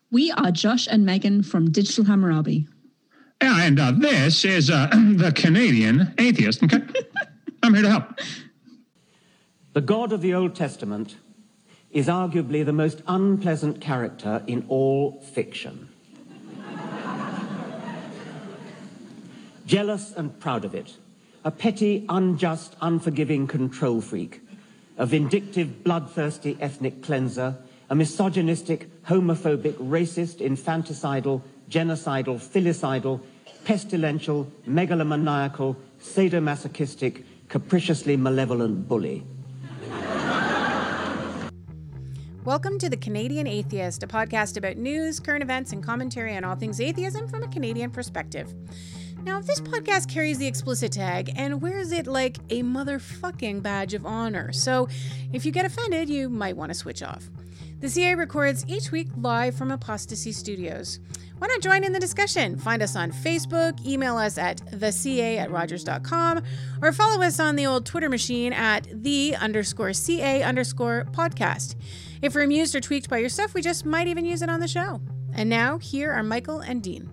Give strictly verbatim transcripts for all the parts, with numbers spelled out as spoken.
We are Josh and Megan from Digital Hammurabi. Yeah, and uh, this is uh, the Canadian Atheist. Okay, I'm here to help. The God of the Old Testament is arguably the most unpleasant character in all fiction. Jealous and proud of it, a petty, unjust, unforgiving control freak, a vindictive, bloodthirsty ethnic cleanser, a misogynistic, homophobic, racist, infanticidal, genocidal, filicidal, pestilential, megalomaniacal, sadomasochistic, capriciously malevolent bully. Welcome to The Canadian Atheist, a podcast about news, current events, and commentary on all things atheism from a Canadian perspective. Now, this podcast carries the explicit tag and wears it like a motherfucking badge of honor, so if you get offended, you might want to switch off. The C A records each week live from Apostasy Studios. Why not join in the discussion? Find us on Facebook, email us at theca at rogers dot com, or follow us on the old Twitter machine at the underscore ca underscore podcast. If we're amused or tweaked by your stuff, we just might even use it on the show. And now, here are Michael and Dean.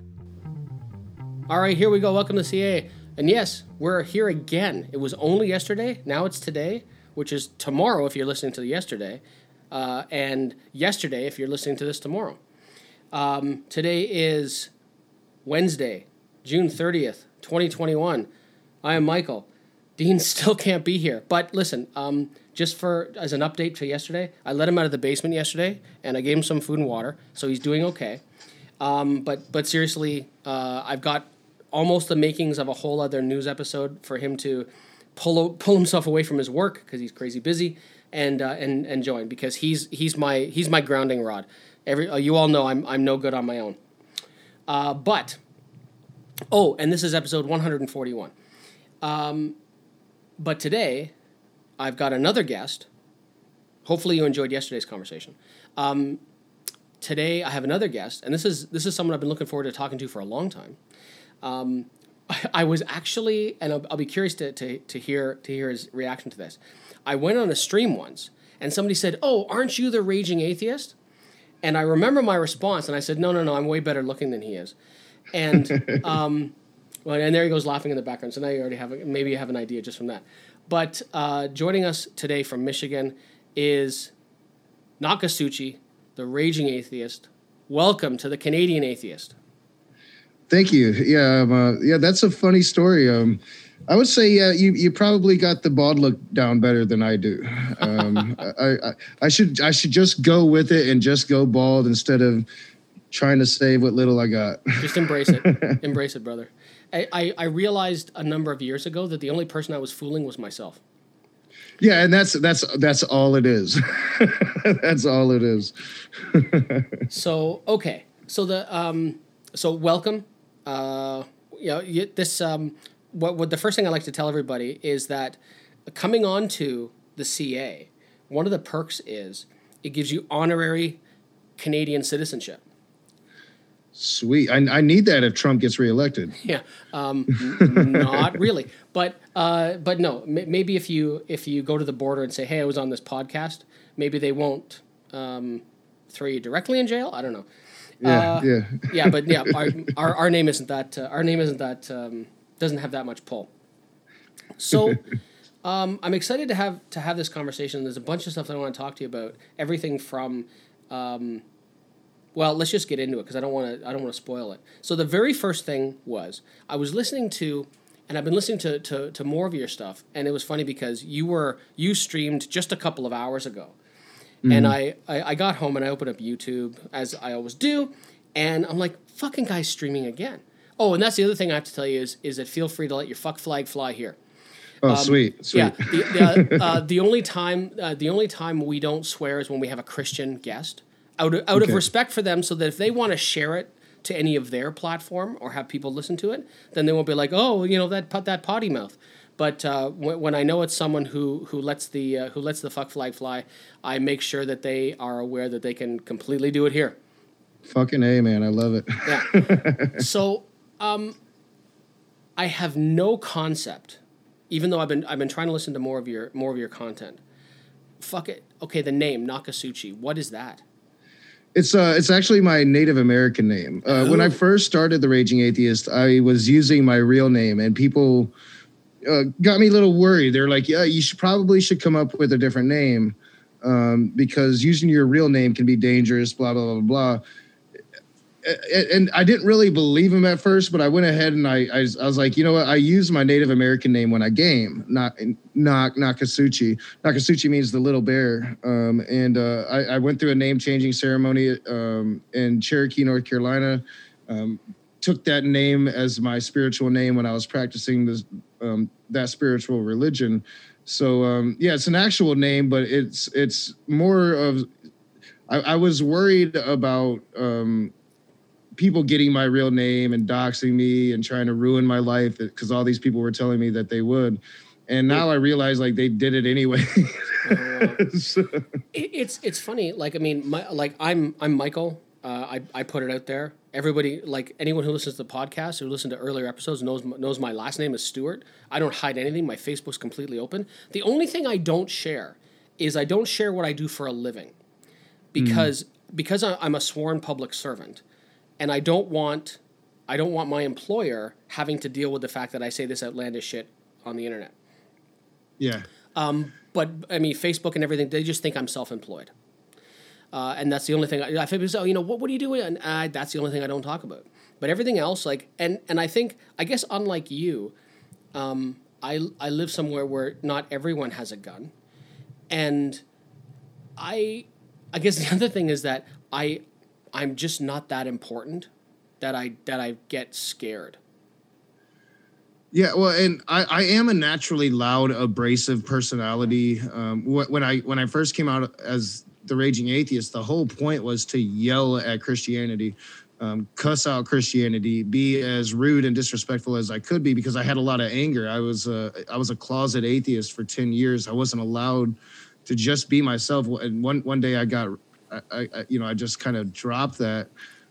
All right, here we go. Welcome to C A. And yes, we're here again. It was only yesterday. Now it's today, which is tomorrow if you're listening to the yesterday. Uh, and yesterday if you're listening to this tomorrow. Um, today is Wednesday, June thirtieth, twenty twenty-one. I am Michael. Dean still can't be here. But listen, um, just for as an update to yesterday, I let him out of the basement yesterday, and I gave him some food and water, so he's doing okay. Um, but but seriously, uh, I've got almost the makings of a whole other news episode for him to pull pull himself away from his work because he's crazy busy and uh, and and join because he's he's my he's my grounding rod. Every uh, you all know I'm I'm no good on my own. Uh, but oh, and this is episode one hundred forty-one. Um, but today I've got another guest. Hopefully you enjoyed yesterday's conversation. Um, today I have another guest, and this is this is someone I've been looking forward to talking to for a long time. Um, I, I was actually, and I'll, I'll be curious to, to to hear to hear his reaction to this. I went on a stream once, and somebody said, "Oh, aren't you the raging atheist?" And I remember my response, and I said, "No, no, no, I'm way better looking than he is." And um, well, and there he goes laughing in the background. So now you already have a, maybe you have an idea just from that. But uh, joining us today from Michigan is Nakasuchi, the raging atheist. Welcome to the Canadian Atheist. Thank you. Yeah, um, uh, yeah, that's a funny story. Um, I would say, yeah, you, you probably got the bald look down better than I do. Um, I, I I should I should just go with it and just go bald instead of trying to save what little I got. Just embrace it, embrace it, brother. I, I I realized a number of years ago that the only person I was fooling was myself. Yeah, and that's that's that's all it is. That's all it is. So okay, so the um so welcome. Uh, you know, this um, what, what the first thing I like to tell everybody is that coming on to the C A, one of the perks is it gives you honorary Canadian citizenship. Sweet. I, I need that if Trump gets reelected. Yeah, um, n- not really, but uh, but no, m- maybe if you if you go to the border and say, "Hey, I was on this podcast," maybe they won't um, throw you directly in jail. I don't know. Yeah, uh, yeah, yeah, but yeah, our, our our name isn't that uh, our name isn't that um, doesn't have that much pull. So, um, I'm excited to have to have this conversation. There's a bunch of stuff that I want to talk to you about. Everything from, um, well, let's just get into it because I don't want to I don't want to spoil it. So the very first thing was I was listening to, and I've been listening to to to more of your stuff, and it was funny because you were you streamed just a couple of hours ago. Mm-hmm. And I, I, I got home and I opened up YouTube, as I always do, and I'm like, fucking guy's streaming again. Oh, and that's the other thing I have to tell you is is that feel free to let your fuck flag fly here. Oh, um, sweet, sweet. Yeah, the, the, uh, the only time uh, the only time we don't swear is when we have a Christian guest, out of, out Okay. of respect for them, so that if they want to share it to any of their platform or have people listen to it, then they won't be like, oh, you know, that that potty mouth. But uh, when, when I know it's someone who who lets the uh, who lets the fuck flag fly, I make sure that they are aware that they can completely do it here. Fucking A, man, I love it. Yeah. So, um, I have no concept, even though I've been I've been trying to listen to more of your more of your content. Fuck it. Okay, the name Nakasuchi. What is that? It's uh, it's actually my Native American name. Uh, when I first started the Raging Atheist, I was using my real name, and people uh, got me a little worried. They're like, "Yeah, you should probably should come up with a different name um, because using your real name can be dangerous." Blah blah blah blah. And I didn't really believe him at first, but I went ahead and I, I, I was like, you know what? I use my Native American name when I game, not not Nakasuchi. Nakasuchi means the little bear. Um, and uh, I, I went through a name changing ceremony um, in Cherokee, North Carolina. Um, took that name as my spiritual name when I was practicing this, um, that spiritual religion. So um, yeah, it's an actual name, but it's it's more of. I, I was worried about. Um, people getting my real name and doxing me and trying to ruin my life because all these people were telling me that they would. And now I realize like they did it anyway. so. it, it's it's funny. Like, I mean, my, like I'm I'm Michael. Uh, I, I put it out there. Everybody, like anyone who listens to the podcast, who listened to earlier episodes knows knows my last name is Stewart. I don't hide anything. My Facebook's completely open. The only thing I don't share is I don't share what I do for a living because, mm. because I, I'm a sworn public servant. And I don't want, I don't want my employer having to deal with the fact that I say this outlandish shit on the internet. Yeah. Um, but I mean, Facebook and everything, they just think I'm self-employed, uh, and that's the only thing. I, I feel, oh, you know, what what are you doing? And uh, that's the only thing I don't talk about. But everything else, like, and and I think, I guess, unlike you, um, I I live somewhere where not everyone has a gun, and I, I guess the other thing is that I. I'm just not that important that I that I get scared. Yeah, well, and I, I am a naturally loud, abrasive personality. Um, when I when I first came out as the Raging Atheist, the whole point was to yell at Christianity, um, cuss out Christianity, be as rude and disrespectful as I could be because I had a lot of anger. I was a, I was a closet atheist for ten years. I wasn't allowed to just be myself. And one one day I got. I, I, you know, I just kind of dropped that,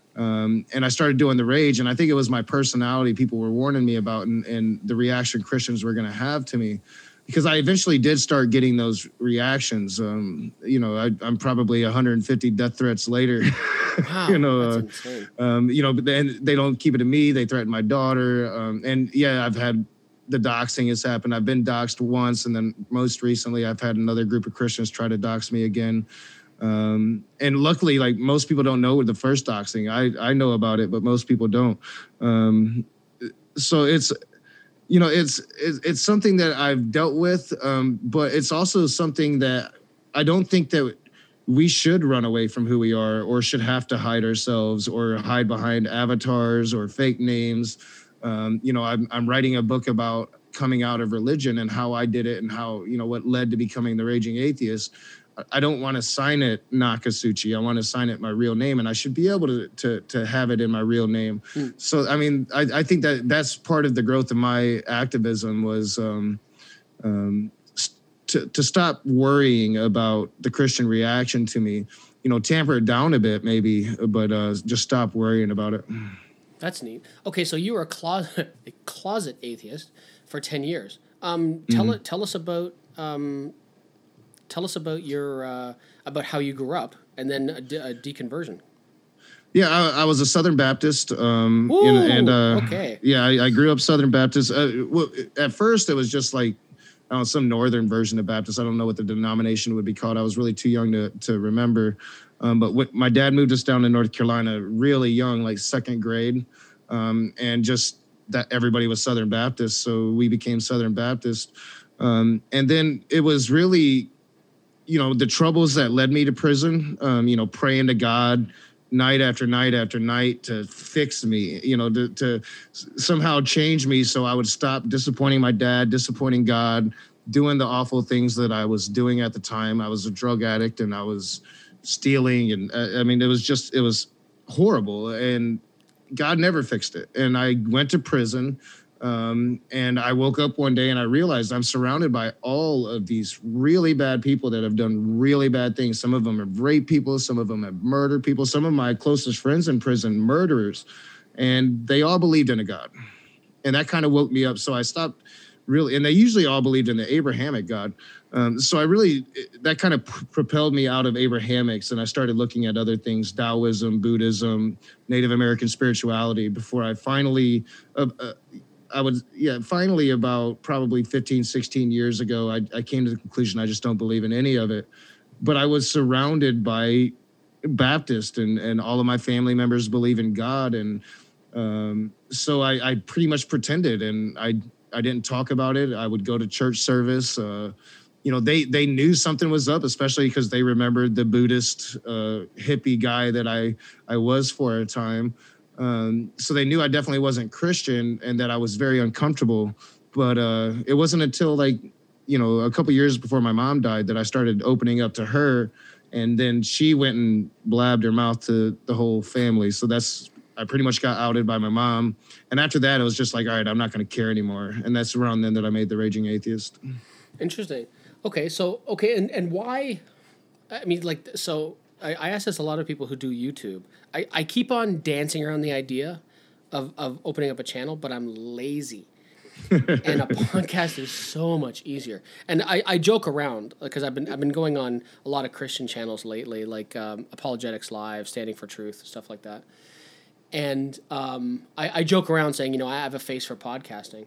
um, and I started doing the rage. And I think it was my personality people were warning me about, and, and the reaction Christians were going to have to me, because I eventually did start getting those reactions. Um, you know, I, I'm probably one hundred fifty death threats later. Wow, you know, that's uh, insane. Um, you know, but then they don't keep it to me. They threaten my daughter, um, and yeah, I've had. The doxing has happened. I've been doxed once, and then most recently, I've had another group of Christians try to dox me again. Um, and luckily, like most people don't know the first doxing. I, I know about it, but most people don't. Um, so it's, you know, it's, it's, it's something that I've dealt with. Um, but it's also something that I don't think that we should run away from who we are or should have to hide ourselves or hide behind avatars or fake names. Um, you know, I'm, I'm writing a book about coming out of religion and how I did it and how, you know, what led to becoming the Raging Atheist. I don't want to sign it Nakasuchi. I want to sign it my real name, and I should be able to to to have it in my real name. Mm. So, I mean, I, I think that that's part of the growth of my activism was um, um, to to stop worrying about the Christian reaction to me. You know, tamper it down a bit, maybe, but uh, just stop worrying about it. That's neat. Okay, so you were a closet a closet atheist for ten years. Um, tell mm-hmm. it. Tell us about. Um, Tell us about your uh, about how you grew up and then a, de- a deconversion. Yeah, I, I was a Southern Baptist, um, Ooh, and, and uh, okay. yeah, I, I grew up Southern Baptist. Uh, well, at first, it was just like I don't know, some Northern version of Baptist. I don't know what the denomination would be called. I was really too young to to remember. Um, but what, my dad moved us down to North Carolina really young, like second grade, um, and just that everybody was Southern Baptist, so we became Southern Baptist. Um, and then it was really. You know, the troubles that led me to prison, um, you know, praying to God night after night after night to fix me, you know, to, to somehow change me so I would stop disappointing my dad, disappointing God, doing the awful things that I was doing at the time. I was a drug addict and I was stealing. And uh, I mean, it was just, it was horrible. And God never fixed it. And I went to prison. Um, and I woke up one day and I realized I'm surrounded by all of these really bad people that have done really bad things. Some of them have raped people. Some of them have murdered people. Some of my closest friends in prison, murderers, and they all believed in a God. And that kind of woke me up. So I stopped really, and they usually all believed in the Abrahamic God. Um, so I really, that kind of pr- propelled me out of Abrahamics, and I started looking at other things, Taoism, Buddhism, Native American spirituality, before I finally, uh, uh, I would, yeah, finally about probably fifteen, sixteen years ago, I, I came to the conclusion I just don't believe in any of it. But I was surrounded by Baptist, and, and all of my family members believe in God. And um, so I, I pretty much pretended, and I, I didn't talk about it. I would go to church service. Uh, you know, they, they knew something was up, especially because they remembered the Buddhist uh, hippie guy that I, I was for a time. Um, so they knew I definitely wasn't Christian and that I was very uncomfortable. But uh, it wasn't until like, you know, a couple years before my mom died that I started opening up to her. And then she went and blabbed her mouth to the whole family. So that's, I pretty much got outed by my mom. And after that, it was just like, all right, I'm not going to care anymore. And that's around then that I made The Raging Atheist. Interesting. Okay. So, okay. And, and why, I mean, like, so I, I ask this a lot of people who do YouTube. I, I keep on dancing around the idea of, of opening up a channel, but I'm lazy. And a podcast is so much easier. And I, I joke around because I've been I've been going on a lot of Christian channels lately, like um, Apologetics Live, Standing for Truth, stuff like that. And um, I, I joke around saying, you know, I have a face for podcasting.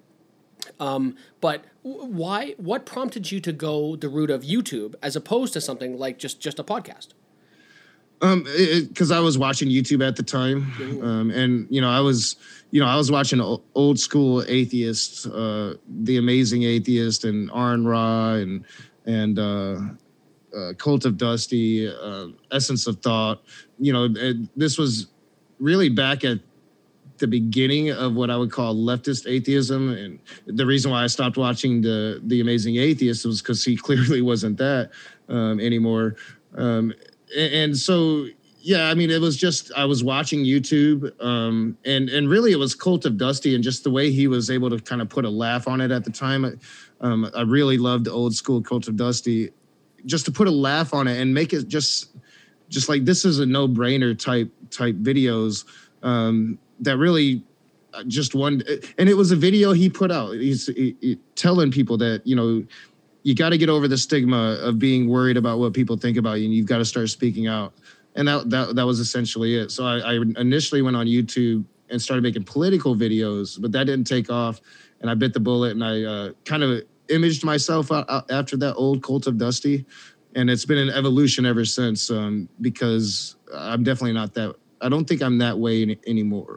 Um, but why? What prompted you to go the route of YouTube as opposed to something like just just a podcast? Um, because I was watching YouTube at the time, um, and you know, I was, you know, I was watching old school atheists, uh, The Amazing Atheist, and Aron Ra, and and uh, uh, Cult of Dusty, uh, Essence of Thought. You know, it, this was really back at the beginning of what I would call leftist atheism, and the reason why I stopped watching the The Amazing Atheist was because he clearly wasn't that um, anymore. Um, And so, yeah, I mean, it was just, I was watching YouTube um, and, and really it was Cult of Dusty, and just the way he was able to kind of put a laugh on it at the time. Um, I really loved old school Cult of Dusty, just to put a laugh on it and make it just, just like, this is a no brainer type, type videos um, that really just one. And it was a video he put out. He's he, he, telling people that, you know, you got to get over the stigma of being worried about what people think about you, and you've got to start speaking out. And that that, that was essentially it. So I, I initially went on YouTube and started making political videos, but that didn't take off. And I bit the bullet, and I uh, kind of imaged myself out, out after that old Cult of Dusty. And it's been an evolution ever since, um, because I'm definitely not that. I don't think I'm that way any, anymore.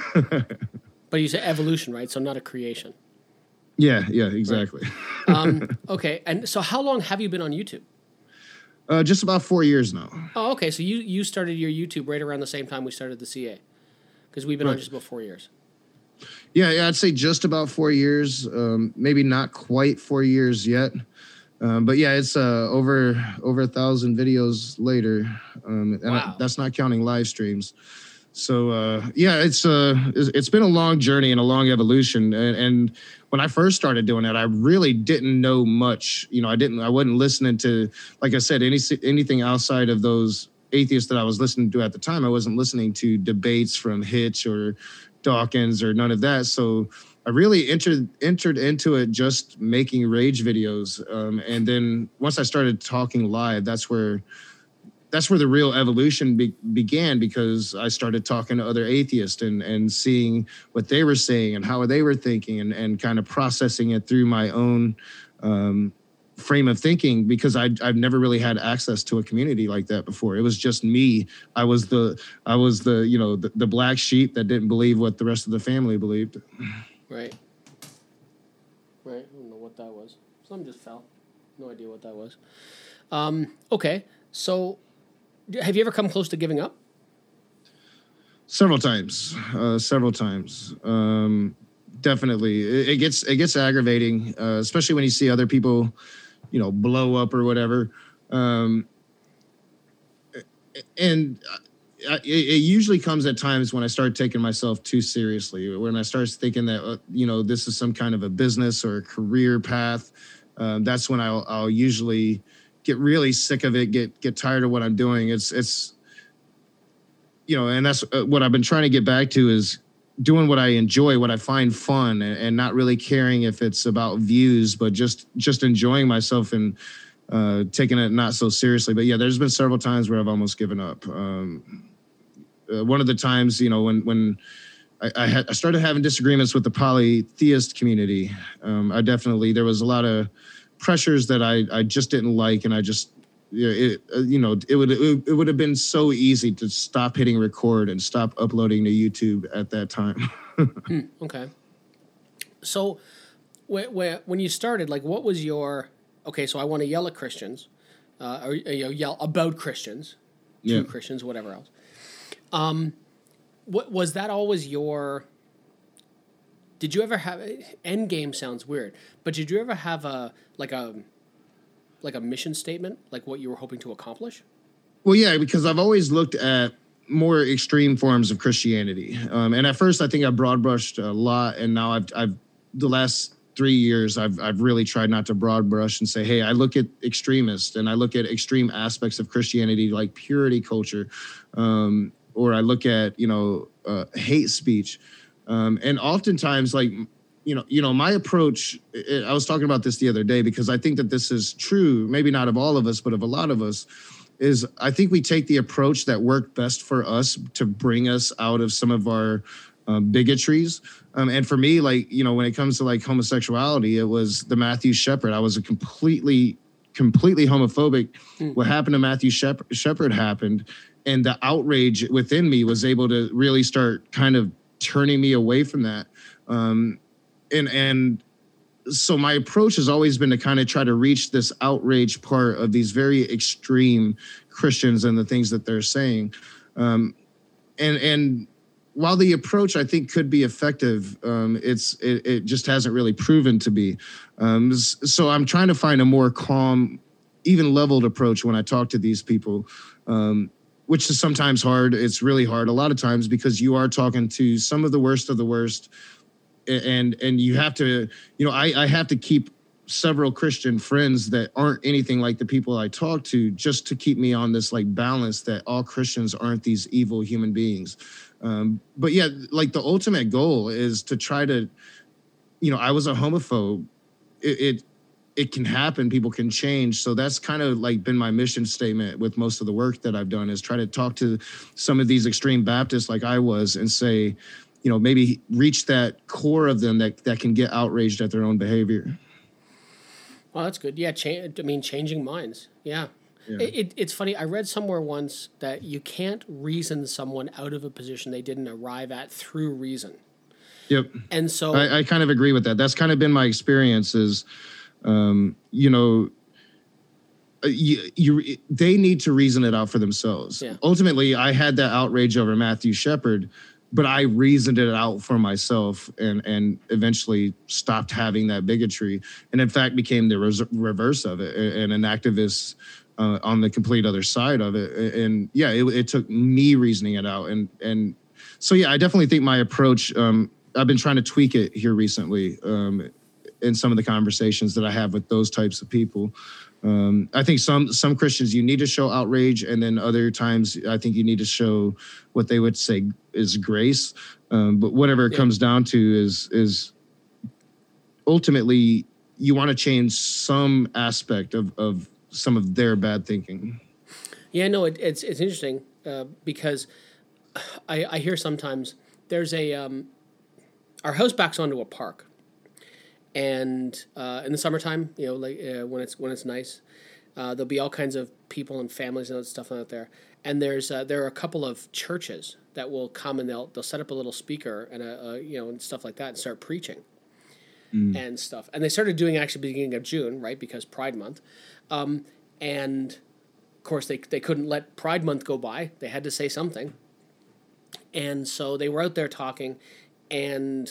But you say evolution, right? So not a creation. Yeah, yeah, exactly. Right. Um, okay, and so how long have you been on YouTube? Uh, just about four years now. Oh, okay. So you, you started your YouTube right around the same time we started the C A, because we've been right. on just about four years. Yeah, yeah, I'd say just about four years. Um, maybe not quite four years yet, um, but yeah, it's uh, over over a thousand videos later, um, and wow. I, that's not counting live streams. So uh, yeah, it's uh, it's been a long journey and a long evolution. And, and when I first started doing it, I really didn't know much. You know, I didn't, I wasn't listening to, like I said, any anything outside of those atheists that I was listening to at the time. I wasn't listening to debates from Hitch or Dawkins or none of that. So I really entered entered into it just making rage videos. Um, and then once I started talking live, that's where. That's where the real evolution be- began, because I started talking to other atheists and, and seeing what they were saying and how they were thinking, and, and kind of processing it through my own um, frame of thinking, because I, I've never really had access to a community like that before. It was just me. I was the, I was the, you know, the, the black sheep that didn't believe what the rest of the family believed. Right. Right. I don't know what that was. Something just fell. No idea what that was. Um, okay. So, have you ever come close to giving up? Several times, uh, several times. Um, definitely, it, it gets it gets aggravating, uh, especially when you see other people, you know, blow up or whatever. Um, and I, it, it usually comes at times when I start taking myself too seriously, when I start thinking that uh, you know, this is some kind of a business or a career path. Um, that's when I'll, I'll usually get really sick of it, get get tired of what I'm doing. It's, it's you know, and that's what I've been trying to get back to is doing what I enjoy, what I find fun, and, and not really caring if it's about views, but just just enjoying myself and uh, taking it not so seriously. But yeah, there's been several times where I've almost given up. Um, uh, one of the times, you know, when when I, I, had, I started having disagreements with the polytheist community, um, I definitely there was a lot of pressures that I I just didn't like, and I just. Yeah, it, uh, you know, it would it, it would have been so easy to stop hitting record and stop uploading to YouTube at that time. hmm, okay. So, wh- wh- when you started, like, what was your okay? So I want to yell at Christians, uh, or you know, yell about Christians, to Yeah. Christians, whatever else. Um, what was that always your? Did you ever have end game? Sounds weird, but did you ever have a like a like a mission statement, like what you were hoping to accomplish? Well, yeah, because I've always looked at more extreme forms of Christianity. Um, and at first, I think I broad brushed a lot. And now I've, I've the last three years, I've, I've really tried not to broad brush and say, hey, I look at extremists and I look at extreme aspects of Christianity, like purity culture, um, or I look at, you know, uh, hate speech. Um, and oftentimes, like, You know, you know, my approach, I was talking about this the other day because I think that this is true, maybe not of all of us, but of a lot of us, is I think we take the approach that worked best for us to bring us out of some of our um, bigotries. Um, and for me, like, you know, when it comes to like homosexuality, it was the Matthew Shepard. I was a completely, completely homophobic. Mm. What happened to Matthew Shep- Shepard happened. And the outrage within me was able to really start kind of turning me away from that. Um, And and so my approach has always been to kind of try to reach this outrage part of these very extreme Christians and the things that they're saying. Um, and and while the approach I think could be effective, um, it's it, it just hasn't really proven to be. Um, so I'm trying to find a more calm, even leveled approach when I talk to these people, um, which is sometimes hard. It's really hard a lot of times because you are talking to some of the worst of the worst. And and you have to, you know, I, I have to keep several Christian friends that aren't anything like the people I talk to just to keep me on this like balance that all Christians aren't these evil human beings. Um, but yeah, like the ultimate goal is to try to, you know, I was a homophobe. It, it it can happen. People can change. So that's kind of like been my mission statement with most of the work that I've done is try to talk to some of these extreme Baptists like I was and say, you know, maybe reach that core of them that, that can get outraged at their own behavior. Well, that's good. Yeah, cha- I mean, changing minds. Yeah. yeah. It, it, it's funny. I read somewhere once that you can't reason someone out of a position they didn't arrive at through reason. Yep. And so... I, I kind of agree with that. That's kind of been my experience is, um, you know, you, you they need to reason it out for themselves. Yeah. Ultimately, I had that outrage over Matthew Shepard, but I reasoned it out for myself and, and eventually stopped having that bigotry. And in fact, became the res- reverse of it and an activist uh, on the complete other side of it. And yeah, it, it took me reasoning it out. And, and so, yeah, I definitely think my approach, um, I've been trying to tweak it here recently um, in some of the conversations that I have with those types of people. Um, I think some some Christians, you need to show outrage, and then other times I think you need to show what they would say is grace. Um, but whatever it yeah. comes down to is is ultimately you want to change some aspect of, of some of their bad thinking. Yeah, no, it, it's it's interesting uh, because I, I hear sometimes there's a um, our house backs onto a park. And uh, in the summertime, you know, like uh, when it's when it's nice, uh, there'll be all kinds of people and families and stuff out there. And there's uh, there are a couple of churches that will come and they'll they'll set up a little speaker and a, a you know and stuff like that and start preaching mm. and stuff. And they started doing it actually beginning of June, right? Because Pride Month, um, and of course they they couldn't let Pride Month go by. They had to say something, and so they were out there talking, and.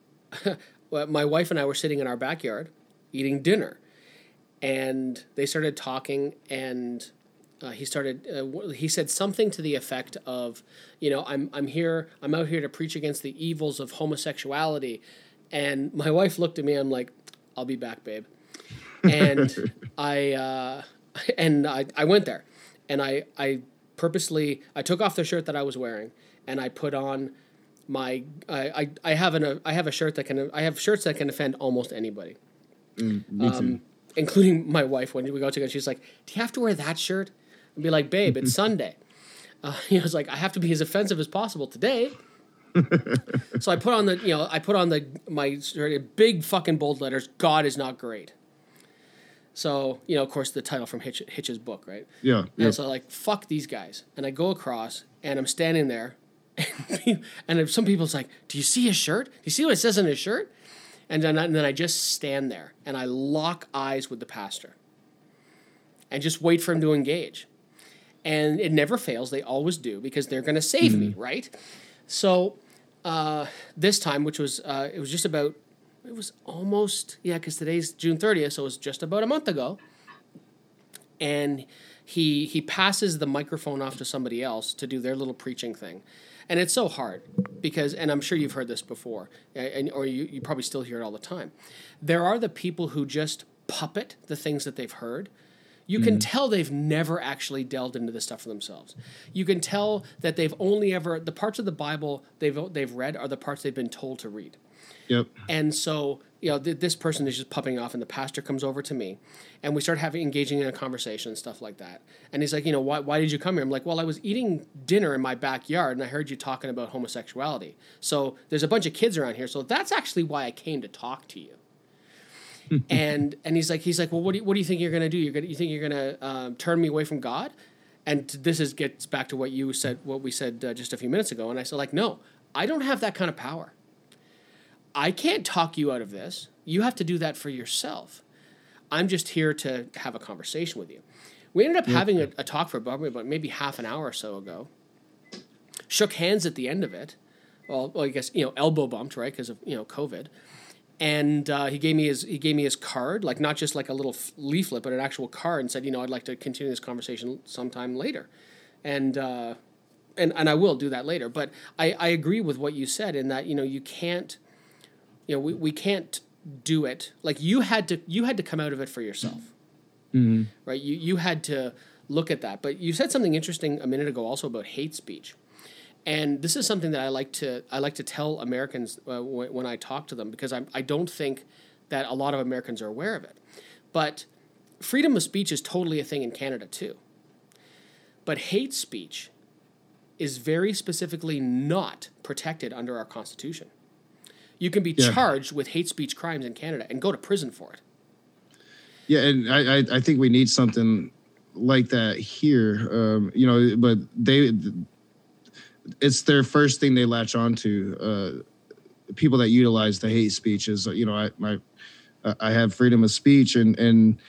My wife and I were sitting in our backyard eating dinner, and they started talking, and uh, he started. Uh, he said something to the effect of, "You know, I'm I'm here. I'm out here to preach against the evils of homosexuality," and my wife looked at me. I'm like, "I'll be back, babe," and I uh, and I I went there, and I I purposely I took off the shirt that I was wearing, and I put on my I, I I have an I have a shirt that can I have shirts that can offend almost anybody, Mm, me too. um, including my wife. When we go together, she's like, "Do you have to wear that shirt?" I'd be like, "Babe, it's Sunday." Uh, you know, it's like I have to be as offensive as possible today. So I put on the you know I put on the my shirt, big fucking bold letters. God is not great. So you know, of course, the title from Hitch, Hitch's book, right? Yeah. And yeah. so like, fuck these guys. And I go across and I'm standing there and, and some people's like, do you see his shirt? Do you see what it says on his shirt? And then, I, and then I just stand there and I lock eyes with the pastor and just wait for him to engage. And it never fails. They always do because they're going to save mm-hmm. me, right? So uh, this time, which was, uh, it was just about, it was almost, yeah, because today's June thirtieth, so it was just about a month ago. And he he passes the microphone off to somebody else to do their little preaching thing. And it's so hard because, and I'm sure you've heard this before, and or you, you probably still hear it all the time. There are the people who just puppet the things that they've heard. You can mm-hmm. tell they've never actually delved into this stuff for themselves. You can tell that they've only ever, the parts of the Bible they've they've read are the parts they've been told to read. Yep. And so, you know, th- this person is just pupping off, and the pastor comes over to me, and we start having engaging in a conversation and stuff like that. And he's like, you know, why why did you come here? I'm like, well, I was eating dinner in my backyard, and I heard you talking about homosexuality. So there's a bunch of kids around here, so that's actually why I came to talk to you. and and he's like, he's like, well, what do you, what do you think you're gonna do? You're gonna you think you're gonna um, turn me away from God? And this is gets back to what you said, what we said uh, just a few minutes ago. And I said, like, no, I don't have that kind of power. I can't talk you out of this. You have to do that for yourself. I'm just here to have a conversation with you. We ended up yeah. having a, a talk for about maybe half an hour or so ago. Shook hands at the end of it. Well, well I guess, you know, elbow bumped, right, because of, you know, COVID. And uh, he gave me his he gave me his card, like not just like a little leaflet, but an actual card, and said, you know, I'd like to continue this conversation sometime later. And uh, and and I will do that later. But I, I agree with what you said in that, you know, you can't You know, we, we can't do it. Like you had to you had to come out of it for yourself. Mm-hmm. Right? You you had to look at that. But you said something interesting a minute ago also about hate speech. And this is something that I like to I like to tell Americans uh, when, when I talk to them, because I I don't think that a lot of Americans are aware of it. But freedom of speech is totally a thing in Canada too. But hate speech is very specifically not protected under our Constitution. You can be yeah. charged with hate speech crimes in Canada and go to prison for it. Yeah, and I, I, I think we need something like that here. Um, you know, but they, it's their first thing they latch on to. Uh, people that utilize the hate speech is, you know, I my, I have freedom of speech, and and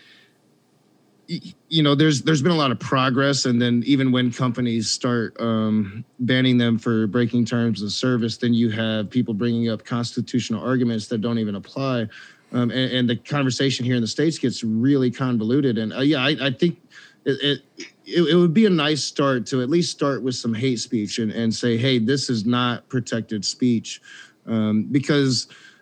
you know, there's there's been a lot of progress, and then even when companies start um, banning them for breaking terms of service, then you have people bringing up constitutional arguments that don't even apply, um, and, and the conversation here in the States gets really convoluted. And uh, yeah, I, I think it, it it would be a nice start to at least start with some hate speech and, and say, hey, this is not protected speech, um, because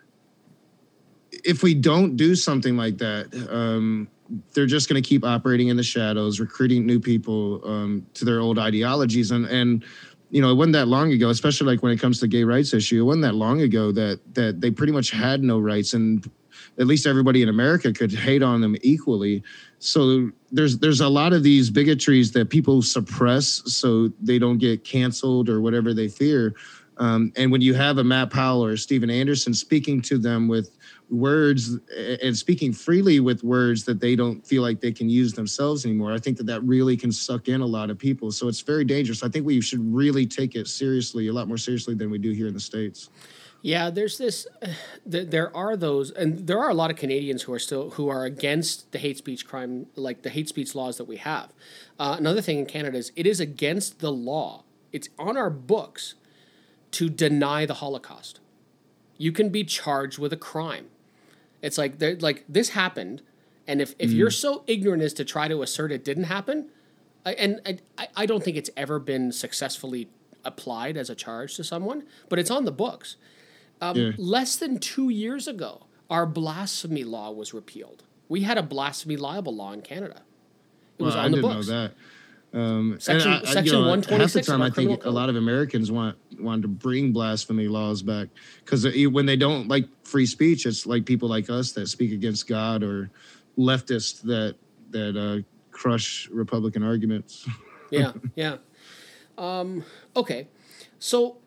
if we don't do something like that, um, they're just going to keep operating in the shadows, recruiting new people um, to their old ideologies. And, and, you know, it wasn't that long ago, especially like when it comes to gay rights issue, it wasn't that long ago that that they pretty much had no rights, and at least everybody in America could hate on them equally. So there's there's a lot of these bigotries that people suppress so they don't get canceled or whatever they fear. Um, and when you have a Matt Powell or Steven Anderson speaking to them with words and speaking freely with words that they don't feel like they can use themselves anymore, I think that that really can suck in a lot of people. So it's very dangerous. I think we should really take it seriously, a lot more seriously than we do here in the States. Yeah, there's this, uh, th- there are those, and there are a lot of Canadians who are still, who are against the hate speech crime, like the hate speech laws that we have. Uh, another thing in Canada is it is against the law. It's on our books to deny the Holocaust. You can be charged with a crime. It's like, like this happened, and if, if mm. you're so ignorant as to try to assert it didn't happen, I, and I, I don't think it's ever been successfully applied as a charge to someone, but it's on the books. Um, yeah. Less than two years ago, our blasphemy law was repealed. We had a blasphemy libel law in Canada. It well, was on I the didn't books. know that. Um, section I, section you know, one twenty-six. Half the time, I think a lot of Americans want wanted to bring blasphemy laws back, because when they don't like free speech, it's like people like us that speak against God, or leftists that that uh, crush Republican arguments. Yeah, yeah. Um, okay, so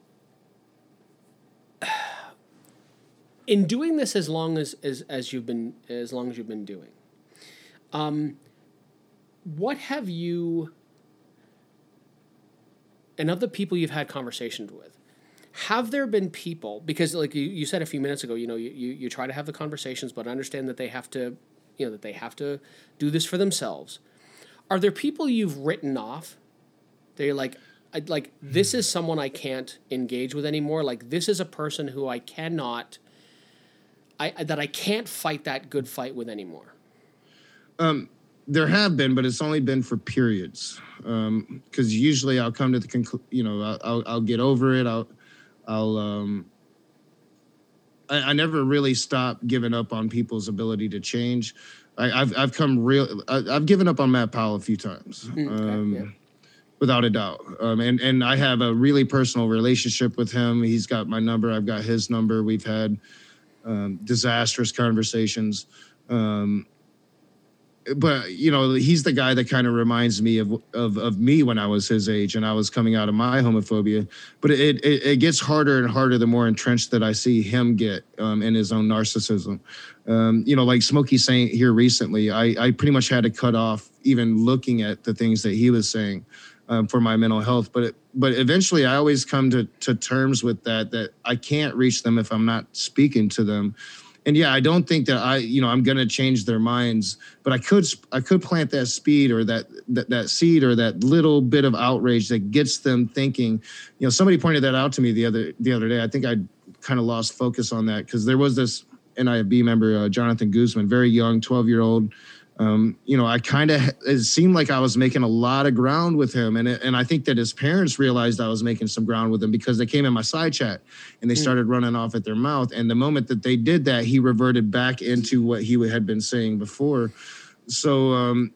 in doing this as long as, as as you've been as long as you've been doing, um, what have you, and of the people you've had conversations with, have there been people, because like you, you said a few minutes ago, you know, you, you, you try to have the conversations, but understand that they have to, you know, that they have to do this for themselves. Are there people you've written off? They're like, I, like, this is someone I can't engage with anymore. Like, this is a person who I cannot, I that I can't fight that good fight with anymore. Um, there have been, but it's only been for periods. Um, because usually I'll come to the conclusion, you know, I'll, I'll I'll get over it. I'll I'll um. I, I never really stop giving up on people's ability to change. I, I've I've come real. I, I've given up on Matt Powell a few times. Okay, um, yeah. Without a doubt. Um, and, and I have a really personal relationship with him. He's got my number. I've got his number. We've had um, disastrous conversations. Um, but, you know, he's the guy that kind of reminds me of, of of me when I was his age and I was coming out of my homophobia. But it it, it gets harder and harder the more entrenched that I see him get um, in his own narcissism. Um, you know, like Smokey saying here recently, I, I pretty much had to cut off even looking at the things that he was saying. Um, for my mental health, but it, but eventually I always come to to terms with that, that I can't reach them if I'm not speaking to them. And yeah, I don't think that I, you know, I'm going to change their minds, but I could I could plant that speed or that, that that seed or that little bit of outrage that gets them thinking. You know, somebody pointed that out to me the other the other day. I think I kind of lost focus on that because there was this N I B member, uh, Jonathan Guzman, very young, twelve year old. Um, you know, I kind of, it seemed like I was making a lot of ground with him. And it, and I think that his parents realized I was making some ground with him because they came in my side chat and they started running off at their mouth. And the moment that they did that, he reverted back into what he had been saying before. So um,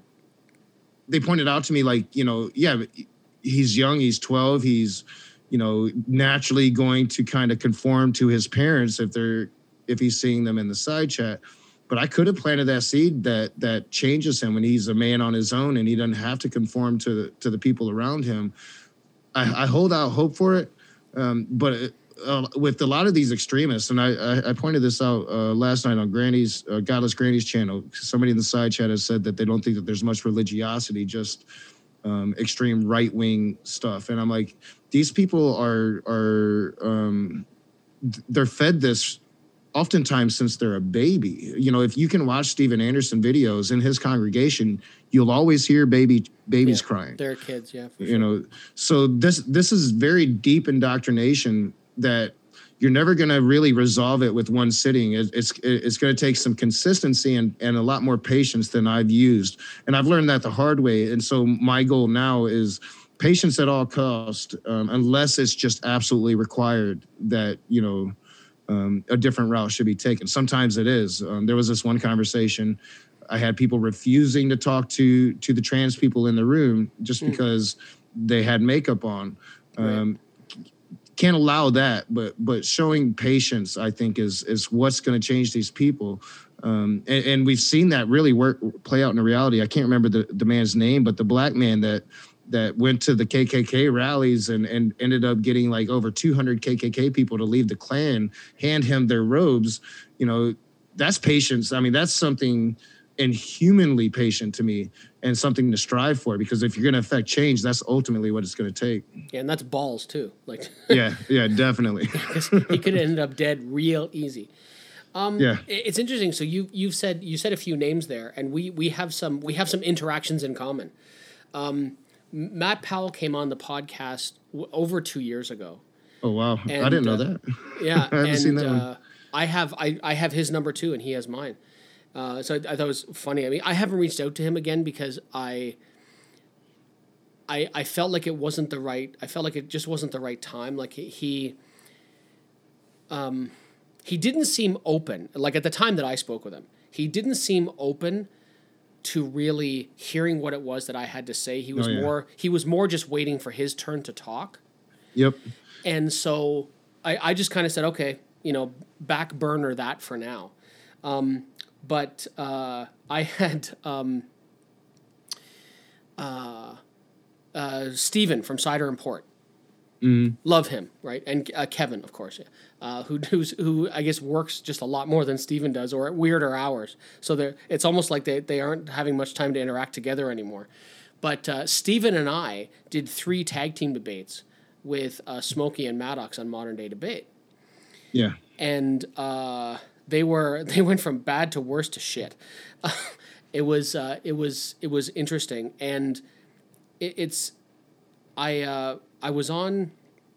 they pointed out to me like, you know, yeah, he's young, he's twelve. He's, you know, naturally going to kind of conform to his parents if they're, if he's seeing them in the side chat. But I could have planted that seed that that changes him when he's a man on his own and he doesn't have to conform to the, to the people around him. I, I hold out hope for it, um, but uh, with a lot of these extremists, and I, I, I pointed this out uh, last night on Granny's uh, Godless Granny's channel. Somebody in the side chat has said that they don't think that there's much religiosity, just um, extreme right wing stuff. And I'm like, these people are are um, they're fed this oftentimes since they're a baby. You know, if you can watch Steven Anderson videos in his congregation, you'll always hear baby babies yeah, crying. They're kids, yeah. For you sure. know, so this this is very deep indoctrination that you're never going to really resolve it with one sitting. It, it's it's going to take some consistency and, and a lot more patience than I've used. And I've learned that the hard way. And so my goal now is patience at all cost, um, unless it's just absolutely required that, you know, Um, a different route should be taken. Sometimes it is. Um, there was this one conversation. I had people refusing to talk to to the trans people in the room just mm. because they had makeup on. Um, right. Can't allow that, but but showing patience, I think, is is what's going to change these people. Um, and, and we've seen that really work play out in the reality. I can't remember the, the man's name, but the black man that that went to the K K K rallies and, and ended up getting like over two hundred K K K people to leave the Klan, hand him their robes. You know, that's patience. I mean, that's something inhumanly patient to me and something to strive for, because if you're going to affect change, that's ultimately what it's going to take. Yeah, and that's balls too. Like, yeah, yeah, definitely. He could have ended up dead real easy. Um, yeah, it's interesting. So you you've said you said a few names there, and we we have some we have some interactions in common. Um, Matt Powell came on the podcast w- over two years ago. Oh wow! And, I didn't know uh, that. Yeah, I haven't and, seen that uh, one. I have I, I have his number too, and he has mine. Uh, so I, I thought it was funny. I mean, I haven't reached out to him again because I. I I felt like it wasn't the right. I felt like it just wasn't the right time. Like he. he um, he didn't seem open. Like at the time that I spoke with him, he didn't seem open to really hearing what it was that I had to say. He was oh, yeah. more he was more just waiting for his turn to talk. Yep. And so I, I just kind of said, okay, you know, back burner that for now. Um, but uh, I had um, uh, uh, Stephen from Cider and Port. Mm. Love him, right? And uh, Kevin, of course, yeah. uh, who who's, who I guess works just a lot more than Stephen does, or at weirder hours. So they're, it's almost like they, they aren't having much time to interact together anymore. But uh, Stephen and I did three tag team debates with uh, Smokey and Maddox on Modern Day Debate. Yeah. And uh, they were they went from bad to worse to shit. it was uh, it was it was interesting, and it, it's I uh, I was on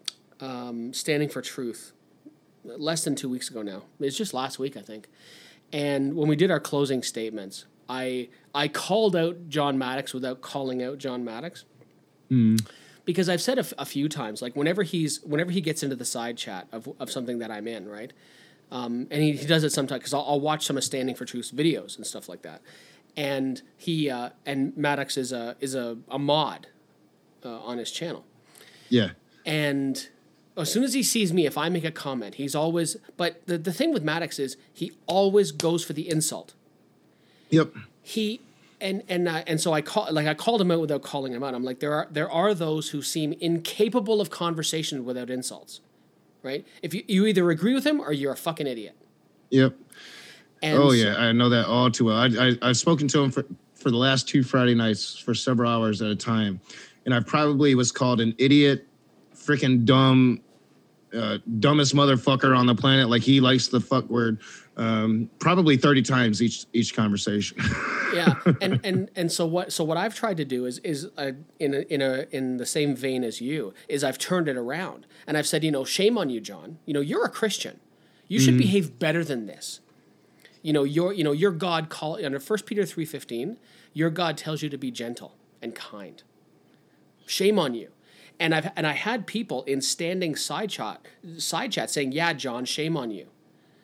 um, Standing for Truth less than two weeks ago now. It's just last week, I think. And when we did our closing statements, I I called out John Maddox without calling out John Maddox. Mm. Because I've said a, f- a few times, like whenever he's whenever he gets into the side chat of of something that I'm in, right? Um, and he, he does it sometimes because I'll, I'll watch some of Standing for Truth's videos and stuff like that. And he uh, and Maddox is a is a, a mod uh, on his channel. Yeah. And as soon as he sees me, if I make a comment, he's always. But the the thing with Maddox is he always goes for the insult. Yep. He. And and uh, and so I call like I called him out without calling him out. I'm like, there are there are those who seem incapable of conversation without insults, right? If you, you either agree with him or you're a fucking idiot. Yep. And oh so, yeah, I know that all too well. I, I I've spoken to him for for the last two Friday nights for several hours at a time, and I probably was called an idiot, freaking dumb, uh, dumbest motherfucker on the planet. Like he likes the fuck word, um, probably thirty times each each conversation. yeah, and, and and so what so what I've tried to do is is uh, in a, in a in the same vein as you is I've turned it around and I've said, you know, shame on you, John. You know, you're a Christian. You should mm-hmm. behave better than this. You know, your you know your God call under First Peter three fifteen. Your God tells you to be gentle and kind. Shame on you. And I've and I had people in standing side chat side chat saying, yeah, John, shame on you.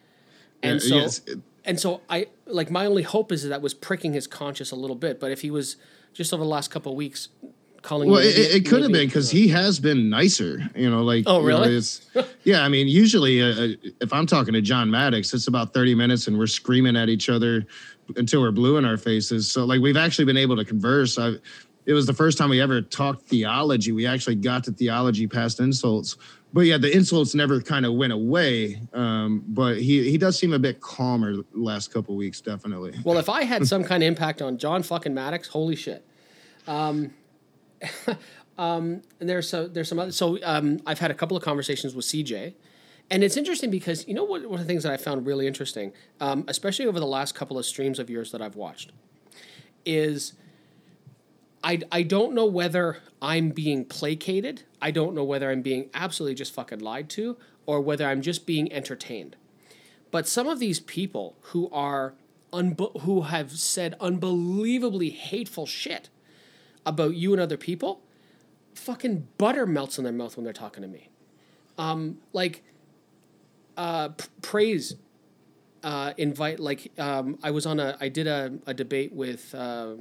And yeah, so. Yes. And so I like my only hope is that, that was pricking his conscience a little bit. But if he was just over the last couple of weeks calling, well, you it, idiot, it could have maybe, been because you know. he has been nicer. You know, like oh really? You know, it's, yeah, I mean, usually uh, if I'm talking to John Maddox, it's about thirty minutes and we're screaming at each other until we're blue in our faces. So like we've actually been able to converse. I, it was the first time we ever talked theology. We actually got to theology past insults. But yeah, the insults never kind of went away. Um, but he, he does seem a bit calmer the last couple of weeks, definitely. Well, if I had some kind of impact on John fucking Maddox, holy shit. Um, um, and there's so there's some other. So um, I've had a couple of conversations with C J, and it's interesting because you know what one of the things that I found really interesting, um, especially over the last couple of streams of yours that I've watched, is. I, I don't know whether I'm being placated. I don't know whether I'm being absolutely just fucking lied to or whether I'm just being entertained. But some of these people who are unbe- who have said unbelievably hateful shit about you and other people, fucking butter melts in their mouth when they're talking to me. Um, like, uh, p- praise, uh, invite, like, um, I was on a, I did a, a debate with, uh,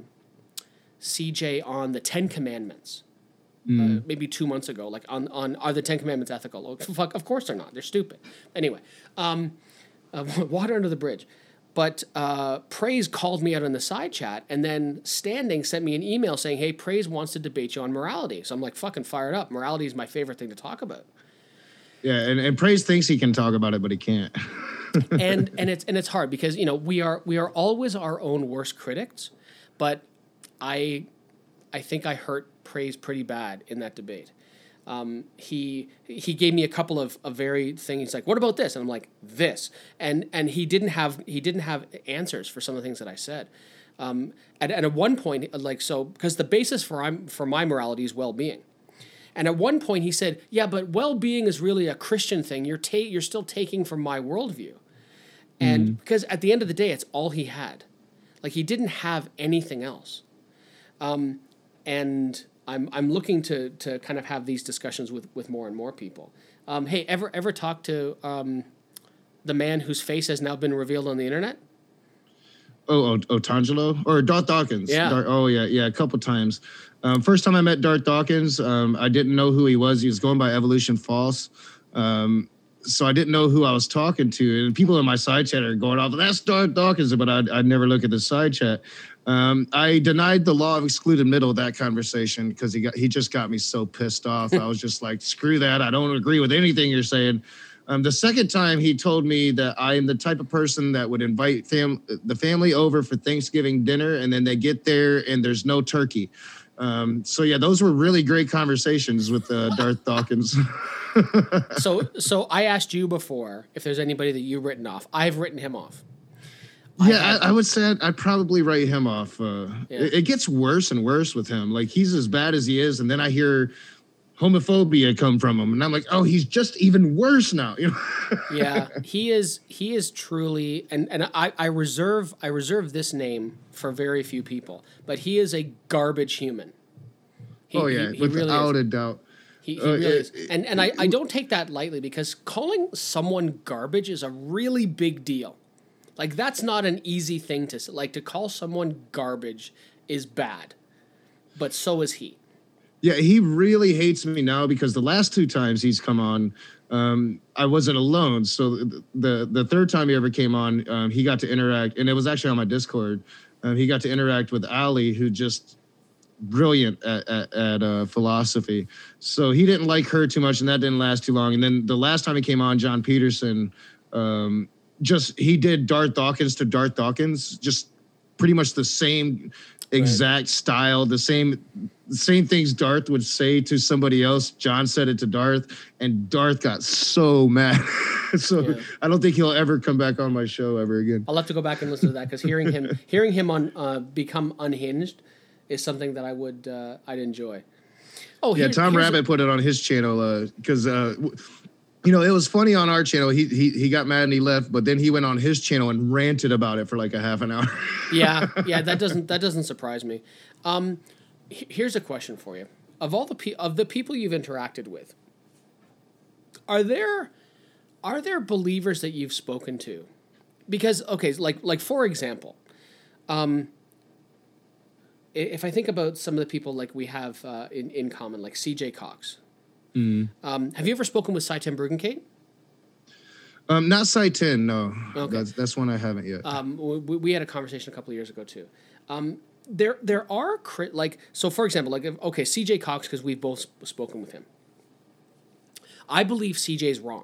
C J on the Ten Commandments, mm. uh, maybe two months ago. Like on, on are the Ten Commandments ethical? Oh, fuck, of course they're not. They're stupid. Anyway, um, uh, water under the bridge. But uh, Praise called me out in the side chat, and then Standing sent me an email saying, "Hey, Praise wants to debate you on morality." So I'm like, fucking fired up. Morality is my favorite thing to talk about. Yeah, and, and Praise thinks he can talk about it, but he can't. and and it's and it's hard because you know we are we are always our own worst critics, but. I, I think I hurt Praise pretty bad in that debate. Um, he he gave me a couple of, of very things. He's like, "What about this?" And I'm like, "This." And and he didn't have he didn't have answers for some of the things that I said. Um, and, and at one point, like so, because the basis for I'm for my morality is well-being. And at one point, he said, "Yeah, but well-being is really a Christian thing. You're ta- you're still taking from my worldview." And mm. because at the end of the day, it's all he had. Like he didn't have anything else. Um, and I'm I'm looking to to kind of have these discussions with, with more and more people. Um, hey, ever ever talk to um, the man whose face has now been revealed on the internet? oh, oh, Otangelo or Darth Dawkins. Yeah. Dar- oh yeah, yeah, a couple times. Um, first time I met Darth Dawkins, um, I didn't know who he was. He was going by Evolution False. Um, so I didn't know who I was talking to. And people in my side chat are going off, that's Darth Dawkins, but I'd, I'd never look at the side chat. Um, I denied the law of excluded middle of that conversation because he got he just got me so pissed off. I was just like, screw that. I don't agree with anything you're saying. Um, the second time he told me that I am the type of person that would invite fam- the family over for Thanksgiving dinner and then they get there and there's no turkey. Um, so yeah, those were really great conversations with uh, Darth Dawkins. so, so I asked you before if there's anybody that you've written off. I've written him off. Yeah, I, had, I, I would say I'd, I'd probably write him off. Uh, yeah. it, it gets worse and worse with him. Like he's as bad as he is, and then I hear homophobia come from him, and I'm like, oh, he's just even worse now. You know? Yeah, he is. He is truly, and and I, I reserve I reserve this name for very few people, but he is a garbage human. He, oh yeah, he, he without really a doubt. He, he uh, really it, is, and and I, I don't take that lightly because calling someone garbage is a really big deal. Like that's not an easy thing to say. Like to call someone garbage is bad, but so is he. Yeah, he really hates me now because the last two times he's come on, um, I wasn't alone. So the, the the third time he ever came on, um, he got to interact, and it was actually on my Discord. Um, he got to interact with Ali, who just brilliant at, at, at uh, philosophy. So he didn't like her too much, and that didn't last too long. And then the last time he came on, John Peterson, um, just he did Darth Dawkins to Darth Dawkins, just pretty much the same exact right. style, the same same things Darth would say to somebody else. John said it to Darth, and Darth got so mad. so yeah. I don't think he'll ever come back on my show ever again. I'll have to go back and listen to that because hearing him hearing him on uh, become unhinged is something that I would uh, I'd enjoy. Oh yeah, Tom Rabbit a- put it on his channel because. Uh, uh, You know, it was funny on our channel. He he he got mad and he left, but then he went on his channel and ranted about it for like a half an hour. yeah, yeah, that doesn't that doesn't surprise me. Um, here's a question for you: of all the pe- of the people you've interacted with, are there are there believers that you've spoken to? Because okay, like like for example, um, if I think about some of the people like we have uh, in in common, like C J Cox. Mm-hmm. Um, have you ever spoken with Saitem Bruggencate? Um, not Saitem, no. Okay. That's that's one I haven't yet. Um, we, we had a conversation a couple of years ago too. Um, there there are crit like so for example like if, okay C J Cox because we've both sp- spoken with him. I believe C J's wrong.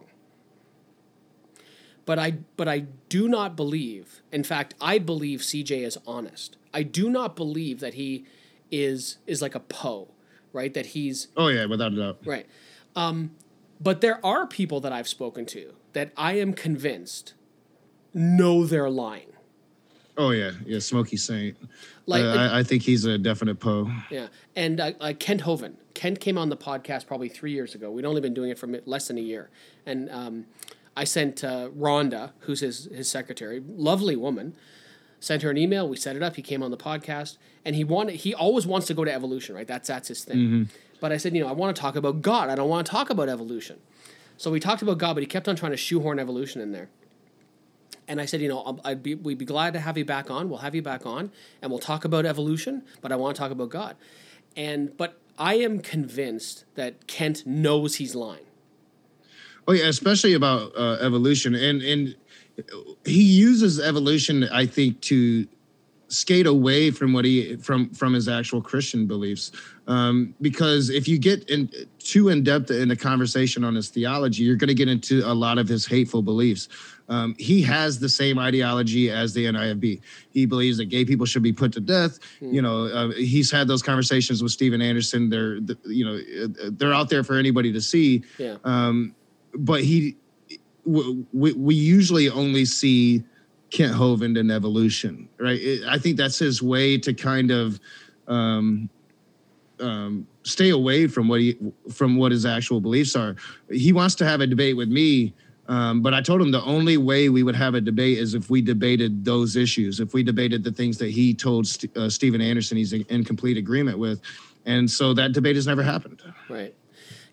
But I but I do not believe. In fact, I believe C J is honest. I do not believe that he is is like a Poe. Right, that he's... Oh, yeah, without a doubt. Right. Um, but there are people that I've spoken to that I am convinced know they're lying. Oh, yeah. Yeah, Smokey Saint. Like, uh, I, I think he's a definite Poe. Yeah. And uh, uh, Kent Hovind. Kent came on the podcast probably three years ago. We'd only been doing it for less than a year. And um, I sent uh, Rhonda, who's his, his secretary, lovely woman, sent her an email. We set it up. He came on the podcast, and he wanted. He always wants to go to evolution, right? That's that's his thing. Mm-hmm. But I said, you know, I want to talk about God. I don't want to talk about evolution. So we talked about God, but he kept on trying to shoehorn evolution in there. And I said, you know, I'll, I'd be we'd be glad to have you back on. We'll have you back on, and we'll talk about evolution. But I want to talk about God. And but I am convinced that Kent knows he's lying. Oh yeah, especially about uh, evolution, and and. He uses evolution, I think, to skate away from what he from from his actual Christian beliefs. Um, because if you get in, too in depth in a conversation on his theology, you're going to get into a lot of his hateful beliefs. Um, he has the same ideology as the N I F B. He believes that gay people should be put to death. Mm. You know, uh, he's had those conversations with Steven Anderson. They're, you know, they're out there for anybody to see. Yeah. Um, but he. We, we usually only see Kent Hovind in evolution, right? It, I think that's his way to kind of um, um, stay away from what he from what his actual beliefs are. He wants to have a debate with me, um, but I told him the only way we would have a debate is if we debated those issues, if we debated the things that he told St- uh, Steven Anderson he's in, in complete agreement with, and so that debate has never happened. Right.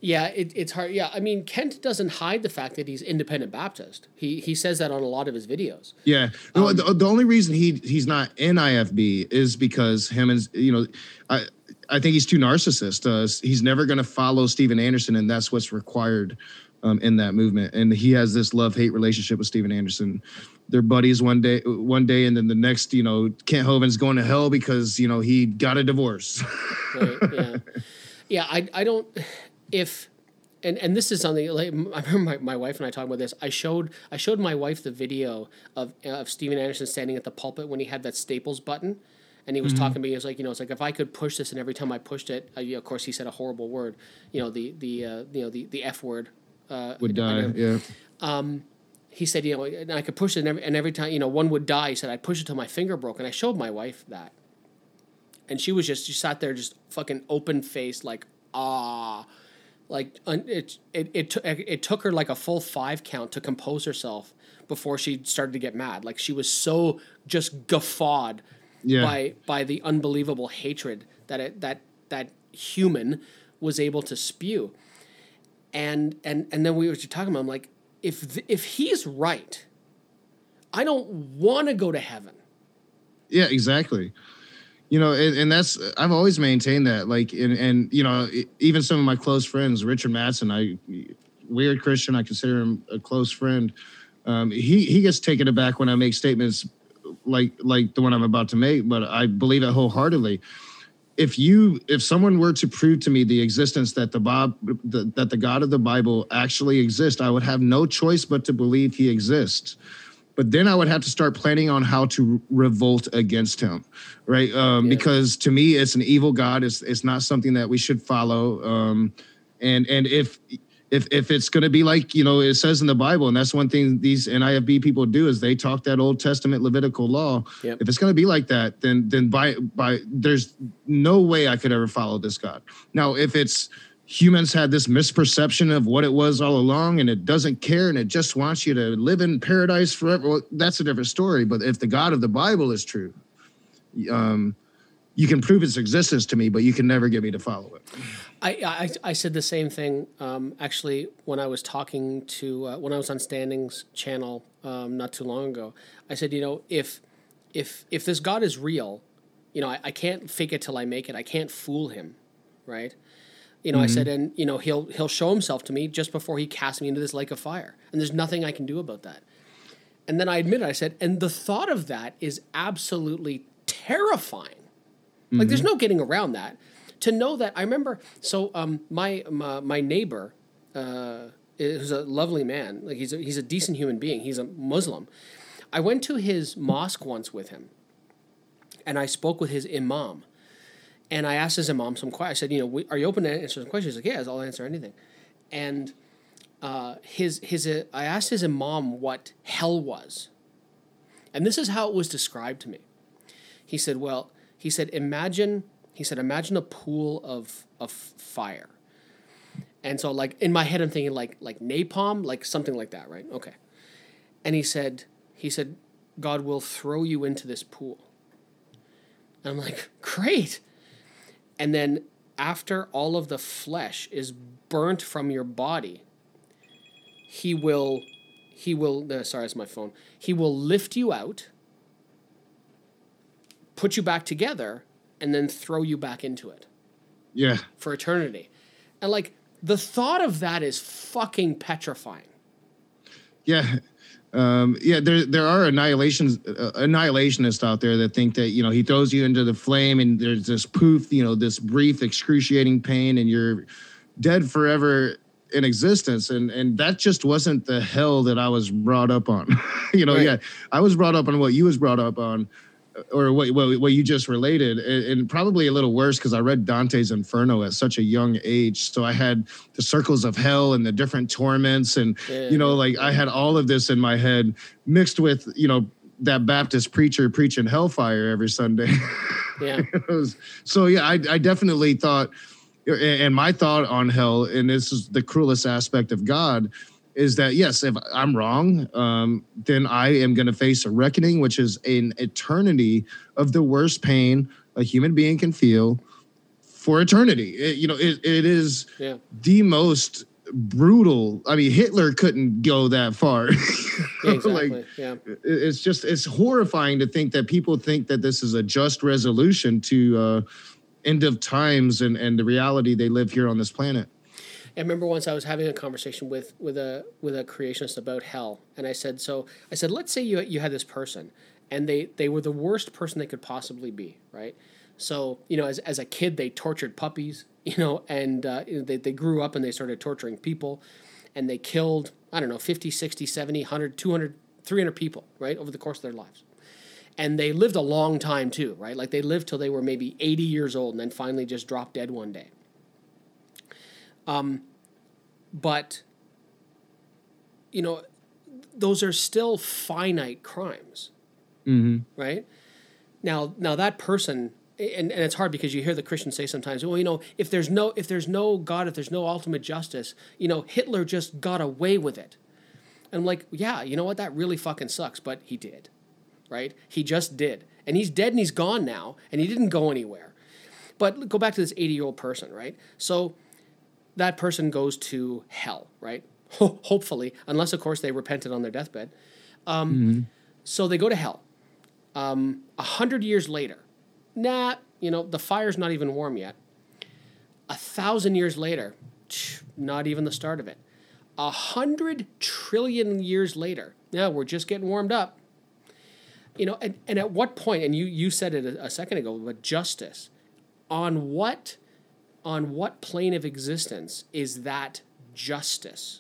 Yeah, it, it's hard. Yeah, I mean, Kent doesn't hide the fact that he's independent Baptist. He he says that on a lot of his videos. Yeah, um, the, the only reason he he's not in I F B is because him and you know, I I think he's too narcissist. Uh, he's never going to follow Steven Anderson, and that's what's required um, in that movement. And he has this love-hate relationship with Steven Anderson. They're buddies one day, one day, and then the next, you know, Kent Hovind's going to hell because you know he got a divorce. Right, yeah, yeah. I I don't. If and, and this is something like I remember my, my wife and I talking about this. I showed I showed my wife the video of of Steven Anderson standing at the pulpit when he had that Staples button, and he was mm-hmm. talking to me. He was like, you know, it's like if I could push this, and every time I pushed it, I, of course he said a horrible word, you know, the the uh, you know the the F word uh, would die. Yeah. Um, he said, you know, and I could push it, and every, and every time, you know, one would die. He said I'd push it till my finger broke, and I showed my wife that, and she was just she sat there just fucking open faced like ah. Like it, it, it, t- it took her like a full five count to compose herself before she started to get mad. Like she was so just guffawed yeah. by by the unbelievable hatred that it, that that human was able to spew. And and and then we were just talking about, I'm like, if th- if he's right, I don't want to go to heaven. Yeah, exactly. You know, and, and that's, I've always maintained that, like, and, and, you know, even some of my close friends, Richard Mattson, I, weird Christian, I consider him a close friend. Um, he, he gets taken aback when I make statements like, like the one I'm about to make, but I believe it wholeheartedly. If you, if someone were to prove to me the existence that the Bob, the, that the God of the Bible actually exists, I would have no choice but to believe he exists. But then I would have to start planning on how to revolt against him, right? Um, yeah. Because to me, it's an evil God. It's it's not something that we should follow. Um, and and if if if it's going to be like, you know, it says in the Bible, and that's one thing these N I F B people do is they talk that Old Testament Levitical law. Yep. If it's going to be like that, then then by by there's no way I could ever follow this God. Now, if it's humans had this misperception of what it was all along, and it doesn't care, and it just wants you to live in paradise forever, well, that's a different story. But if the God of the Bible is true, um, you can prove its existence to me, but you can never get me to follow it. I I, I said the same thing, um, actually, when I was talking to, uh, when I was on Standing's channel um, not too long ago. I said, you know, if if if this God is real, you know, I, I can't fake it till I make it. I can't fool him, right? You know, mm-hmm. I said, and, you know, he'll he'll show himself to me just before he casts me into this lake of fire. And there's nothing I can do about that. And then I admitted, I said, and the thought of that is absolutely terrifying. Mm-hmm. Like, there's no getting around that. To know that, I remember, so um, my, my my neighbor, uh, who's a lovely man, like he's a, he's a decent human being. He's a Muslim. I went to his mosque once with him, and I spoke with his imam. And I asked his imam some questions. I said, you know, are you open to answer some questions? He's like, yeah, I'll answer anything. And uh, his his uh, I asked his imam what hell was. And this is how it was described to me. He said, well, he said, imagine, he said, imagine a pool of of fire. And so, like, in my head, I'm thinking like like napalm, like something like that, right? Okay. And he said, he said, God will throw you into this pool. And I'm like, great. And then after all of the flesh is burnt from your body, he will, he will, uh, sorry, that's my phone. He will lift you out, put you back together, and then throw you back into it. Yeah. For eternity. And like, the thought of that is fucking petrifying. Yeah. Um, yeah, there there are annihilations, uh, annihilationists out there that think that, you know, he throws you into the flame and there's this poof, you know, this brief excruciating pain and you're dead forever in existence. And and that just wasn't the hell that I was brought up on. you know, right. yeah, I was brought up on what you was brought up on, or what what, what you just related, and, and probably a little worse because I read Dante's Inferno at such a young age. So I had the circles of hell and the different torments, and yeah. you know, like I had all of this in my head mixed with, you know, that Baptist preacher preaching hellfire every Sunday. Yeah. was, so yeah, I, I definitely thought, and my thought on hell, and this is the cruelest aspect of God, is that, yes, if I'm wrong, um, then I am going to face a reckoning, which is an eternity of the worst pain a human being can feel for eternity. It, you know, it, it is Yeah. the most brutal. I mean, Hitler couldn't go that far. Yeah, exactly. Like, yeah. it- it's just, it's horrifying to think that people think that this is a just resolution to uh, end of times and, and the reality they live here on this planet. I remember once I was having a conversation with, with a with a creationist about hell, and I said, so I said, let's say you you had this person, and they, they were the worst person they could possibly be, right? So, you know, as as a kid, they tortured puppies, you know, and uh, they, they grew up and they started torturing people, and they killed, I don't know, fifty, sixty, seventy, one hundred, two hundred, three hundred people, right, over the course of their lives. And they lived a long time too, right? Like they lived till they were maybe eighty years old and then finally just dropped dead one day. Um, but, you know, those are still finite crimes, Mm-hmm. right? Now, now that person, and, and it's hard because you hear the Christians say sometimes, well, you know, if there's no, if there's no God, if there's no ultimate justice, you know, Hitler just got away with it. And I'm like, yeah, you know what? That really fucking sucks, but he did, right? He just did. And he's dead and he's gone now, and he didn't go anywhere. But go back to this eighty-year-old person, right? So that person goes to hell, right? Hopefully, unless, of course, they repented on their deathbed. Um, Mm-hmm. So they go to hell. Um, a hundred years later, nah, you know, the fire's not even warm yet. A thousand years later, not even the start of it. A hundred trillion years later, yeah, we're just getting warmed up. You know, and, and at what point, and you, you said it a, a second ago, but justice, on what, on what plane of existence is that justice?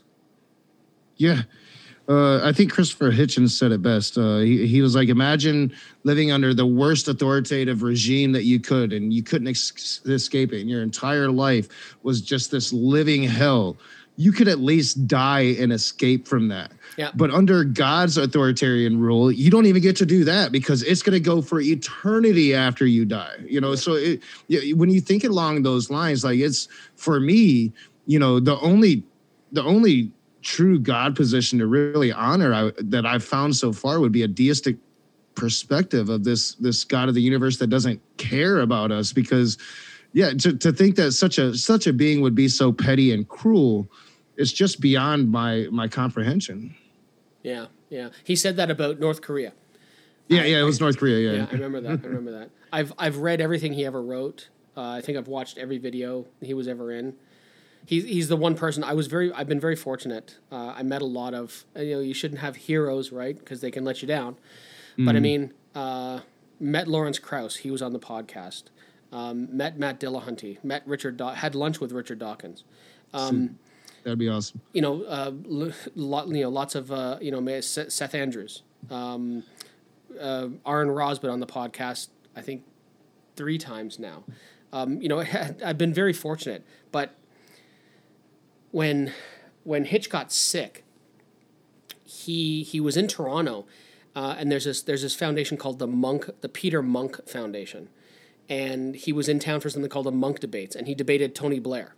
Yeah. Uh, I think Christopher Hitchens said it best. Uh, he, he was like, imagine living under the worst authoritative regime that you could, and you couldn't ex- escape it. And your entire life was just this living hell. You could at least die and escape from that. Yeah. But under God's authoritarian rule, you don't even get to do that because it's going to go for eternity after you die. You know, so it, yeah, when you think along those lines, like it's for me, you know, the only, the only true God position to really honor I, that I've found so far would be a deistic perspective of this this God of the universe that doesn't care about us. Because, yeah, to, to think that such a such a being would be so petty and cruel, it's just beyond my my comprehension. Yeah, yeah. He said that about North Korea. Yeah, I, yeah, it was North Korea. Yeah, Yeah, I remember that. I remember that. I've I've read everything he ever wrote. Uh, I think I've watched every video he was ever in. He's he's the one person I was very I've been very fortunate. Uh, I met a lot of you know you shouldn't have heroes, right? Because they can let you down. Mm. But I mean, uh, met Lawrence Krauss. He was on the podcast. Um, met Matt Dillahunty. Met Richard. Daw- had lunch with Richard Dawkins. Um, That'd be awesome. You know, uh, lot, you know, lots of uh, you know Seth Andrews, um, uh, Aaron Ross been on the podcast. I think three times now. Um, you know, I've been very fortunate, but. When, when Hitch got sick, he he was in Toronto, uh, and there's this there's this foundation called the Monk the Peter Monk Foundation, and he was in town for something called the Monk Debates, and he debated Tony Blair.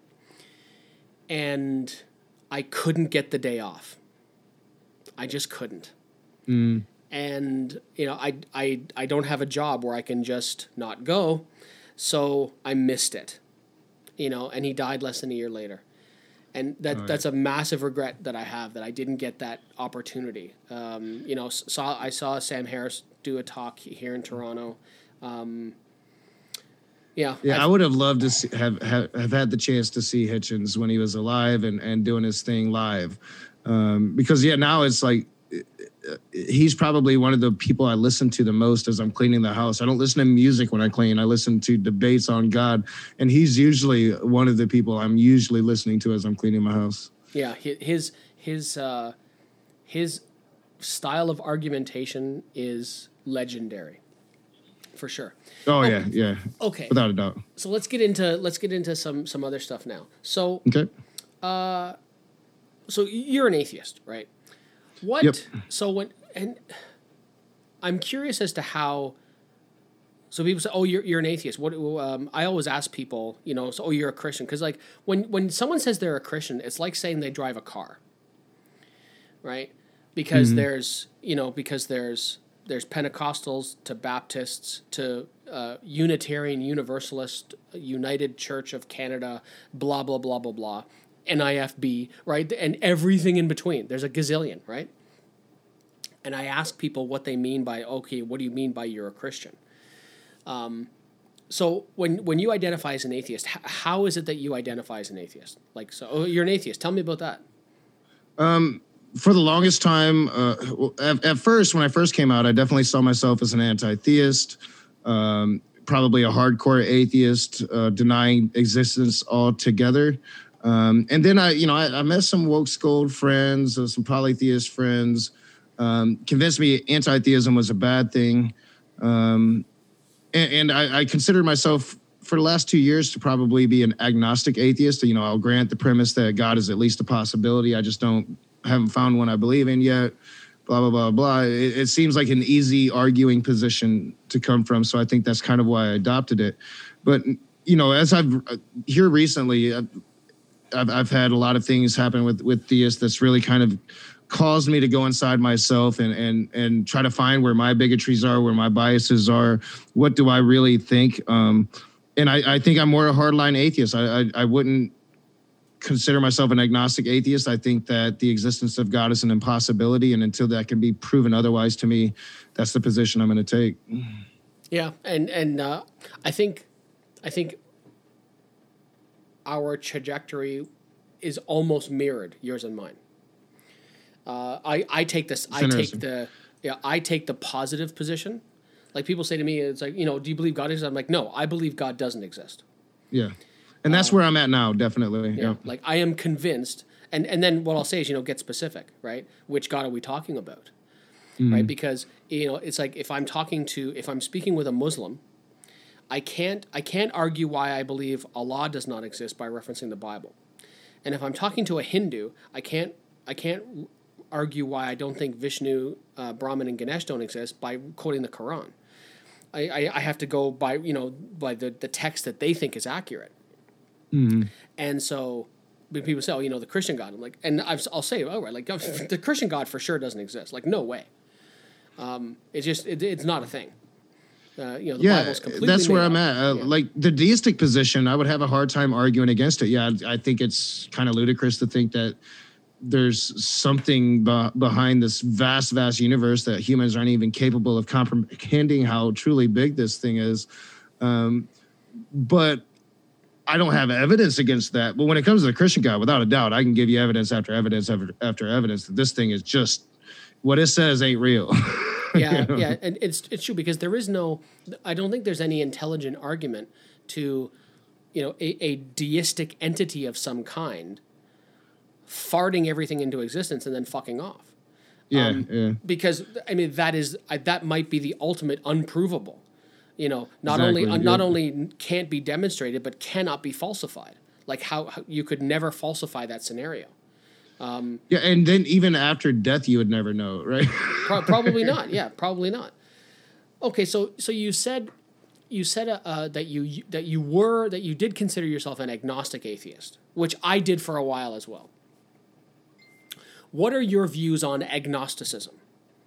And I couldn't get the day off. I just couldn't. Mm. And you know, I I I don't have a job where I can just not go, so I missed it. You know, and he died less than a year later. And that right. that's a massive regret that I have that I didn't get that opportunity. Um, you know, saw I saw Sam Harris do a talk here in Toronto. Um, yeah, yeah, I've, I would have loved to see, have, have have had the chance to see Hitchens when he was alive and, and doing his thing live, um, because yeah, now it's like he's probably one of the people I listen to the most as I'm cleaning the house. I don't listen to music when I clean. I listen to debates on God. And he's usually one of the people I'm usually listening to as I'm cleaning my house. Yeah, his his uh, his style of argumentation is legendary, for sure. Oh, oh yeah, yeah. Okay. Without a doubt. So let's get into let's get into some some other stuff now. So okay. Uh, so you're an atheist, right? What? Yep. So when and I'm curious as to how. So people say, "Oh, you're you're an atheist." What? Um, I always ask people, you know, so, "Oh, you're a Christian," because like when when someone says they're a Christian, it's like saying they drive a car, right? Because mm-hmm. there's you know because there's there's Pentecostals to Baptists to uh, Unitarian Universalist United Church of Canada, blah blah blah blah blah, N I F B, right, and everything in between. There's a gazillion, right? And I ask people what they mean by, okay, what do you mean by you're a Christian? Um, so when when you identify as an atheist, h- how is it that you identify as an atheist? Like, so oh, you're an atheist. Tell me about that. Um, for the longest time, uh, at, at first, when I first came out, I definitely saw myself as an anti-theist, um, probably a hardcore atheist, uh, denying existence altogether. Um, and then I, you know, I, I met some woke scold friends, uh, some polytheist friends, um, convinced me anti-theism was a bad thing. Um, and and I, I considered myself for the last two years to probably be an agnostic atheist. You know, I'll grant the premise that God is at least a possibility. I just don't, haven't found one I believe in yet, blah, blah, blah, blah. It, it seems like an easy arguing position to come from. So I think that's kind of why I adopted it. But, you know, as I've here recently, I've, I've, I've had a lot of things happen with, with theists that's really kind of caused me to go inside myself and and and try to find where my bigotries are, where my biases are. What do I really think? Um, and I, I think I'm more a hardline atheist. I, I I wouldn't consider myself an agnostic atheist. I think that the existence of God is an impossibility, and until that can be proven otherwise to me, that's the position I'm going to take. Yeah, and and uh, I think I think our trajectory is almost mirrored, yours and mine. Uh, I, I take this. I take the yeah. I take the positive position. Like people say to me, it's like, you know, do you believe God exists? I'm like, no, I believe God doesn't exist. Yeah, and that's um, where I'm at now. Definitely. Yeah. yeah. Like I am convinced, and and then what I'll say is, you know, get specific, right? Which God are we talking about, mm-hmm. right? Because you know, it's like if I'm talking to, if I'm speaking with a Muslim, I can't I can't argue why I believe Allah does not exist by referencing the Bible, and if I'm talking to a Hindu, I can't I can't. argue why I don't think Vishnu, uh, Brahman, and Ganesh don't exist by quoting the Quran. I, I, I have to go by, you know, by the, the text that they think is accurate. Mm-hmm. And so when people say, oh, you know, the Christian God, I'm like, and I've, I'll say, oh, right, like the Christian God for sure doesn't exist. Like, no way. Um, it's just, it, it's not a thing. Uh, you know, the yeah, Bible's completely that's where made I'm up. at. Uh, Yeah. Like the deistic position, I would have a hard time arguing against it. Yeah, I think it's kind of ludicrous to think that there's something be- behind this vast, vast universe that humans aren't even capable of comprehending how truly big this thing is. Um, but I don't have evidence against that. But when it comes to the Christian God, without a doubt, I can give you evidence after evidence after, after evidence that this thing is just what it says ain't real. Yeah, You know? yeah, and it's it's true because there is no, I don't think there's any intelligent argument to, you know, a, a deistic entity of some kind farting everything into existence and then fucking off. Yeah, um, yeah. Because I mean that is I, that might be the ultimate unprovable. You know, not Exactly, only uh, yeah. not only can't be demonstrated, but cannot be falsified. Like how, how you could never falsify that scenario. Um, Yeah, and then even after death, you would never know, right? pro- probably not. Yeah, probably not. Okay, so so you said you said uh, uh, that you that you were that you did consider yourself an agnostic atheist, which I did for a while as well. What are your views on agnosticism?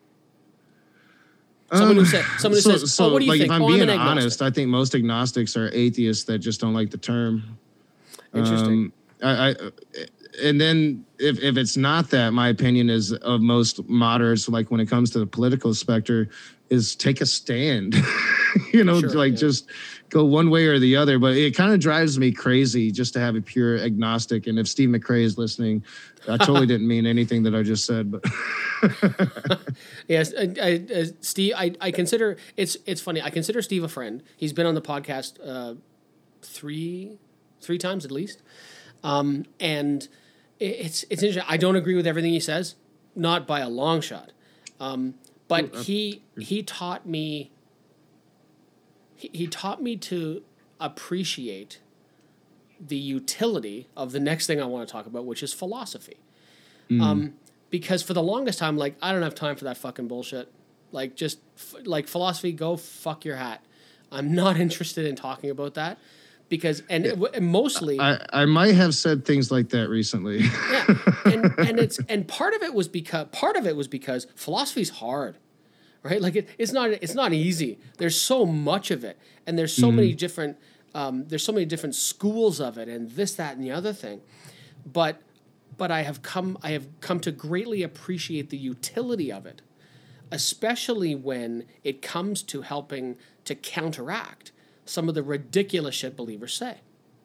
Someone who, Um, said, someone who so, says, so, "Oh, what do you like, think?" if I'm oh, being I'm an agnostic. honest, I think most agnostics are atheists that just don't like the term. Interesting. Um, I, I, and then if, if it's not that, my opinion is of most moderates, like when it comes to the political spectrum, is take a stand. you know, Sure, like yeah. just go one way or the other. But it kind of drives me crazy just to have a pure agnostic. And if Steve McRae is listening, I totally didn't mean anything that I just said. But Yes, I, I, uh, Steve. I, I consider it's it's funny. I consider Steve a friend. He's been on the podcast uh, three three times at least, um, and it, it's it's interesting. I don't agree with everything he says, not by a long shot, um, but he he taught me. He, he taught me to appreciate the utility of the next thing I want to talk about, which is philosophy. Mm. Um, because for the longest time, like, I don't have time for that fucking bullshit. Like, just, f- like, philosophy, go fuck your hat. I'm not interested in talking about that. Because, and, Yeah. it, w- and mostly... I, I might have said things like that recently. yeah, and, and it's and part of it was because part of it was because philosophy's hard, right? Like it, it's not it's not easy. There's so much of it, and there's so mm-hmm. many different um, there's so many different schools of it, and this, that, and the other thing. But but I have come I have come to greatly appreciate the utility of it, especially when it comes to helping to counteract some of the ridiculous shit believers say.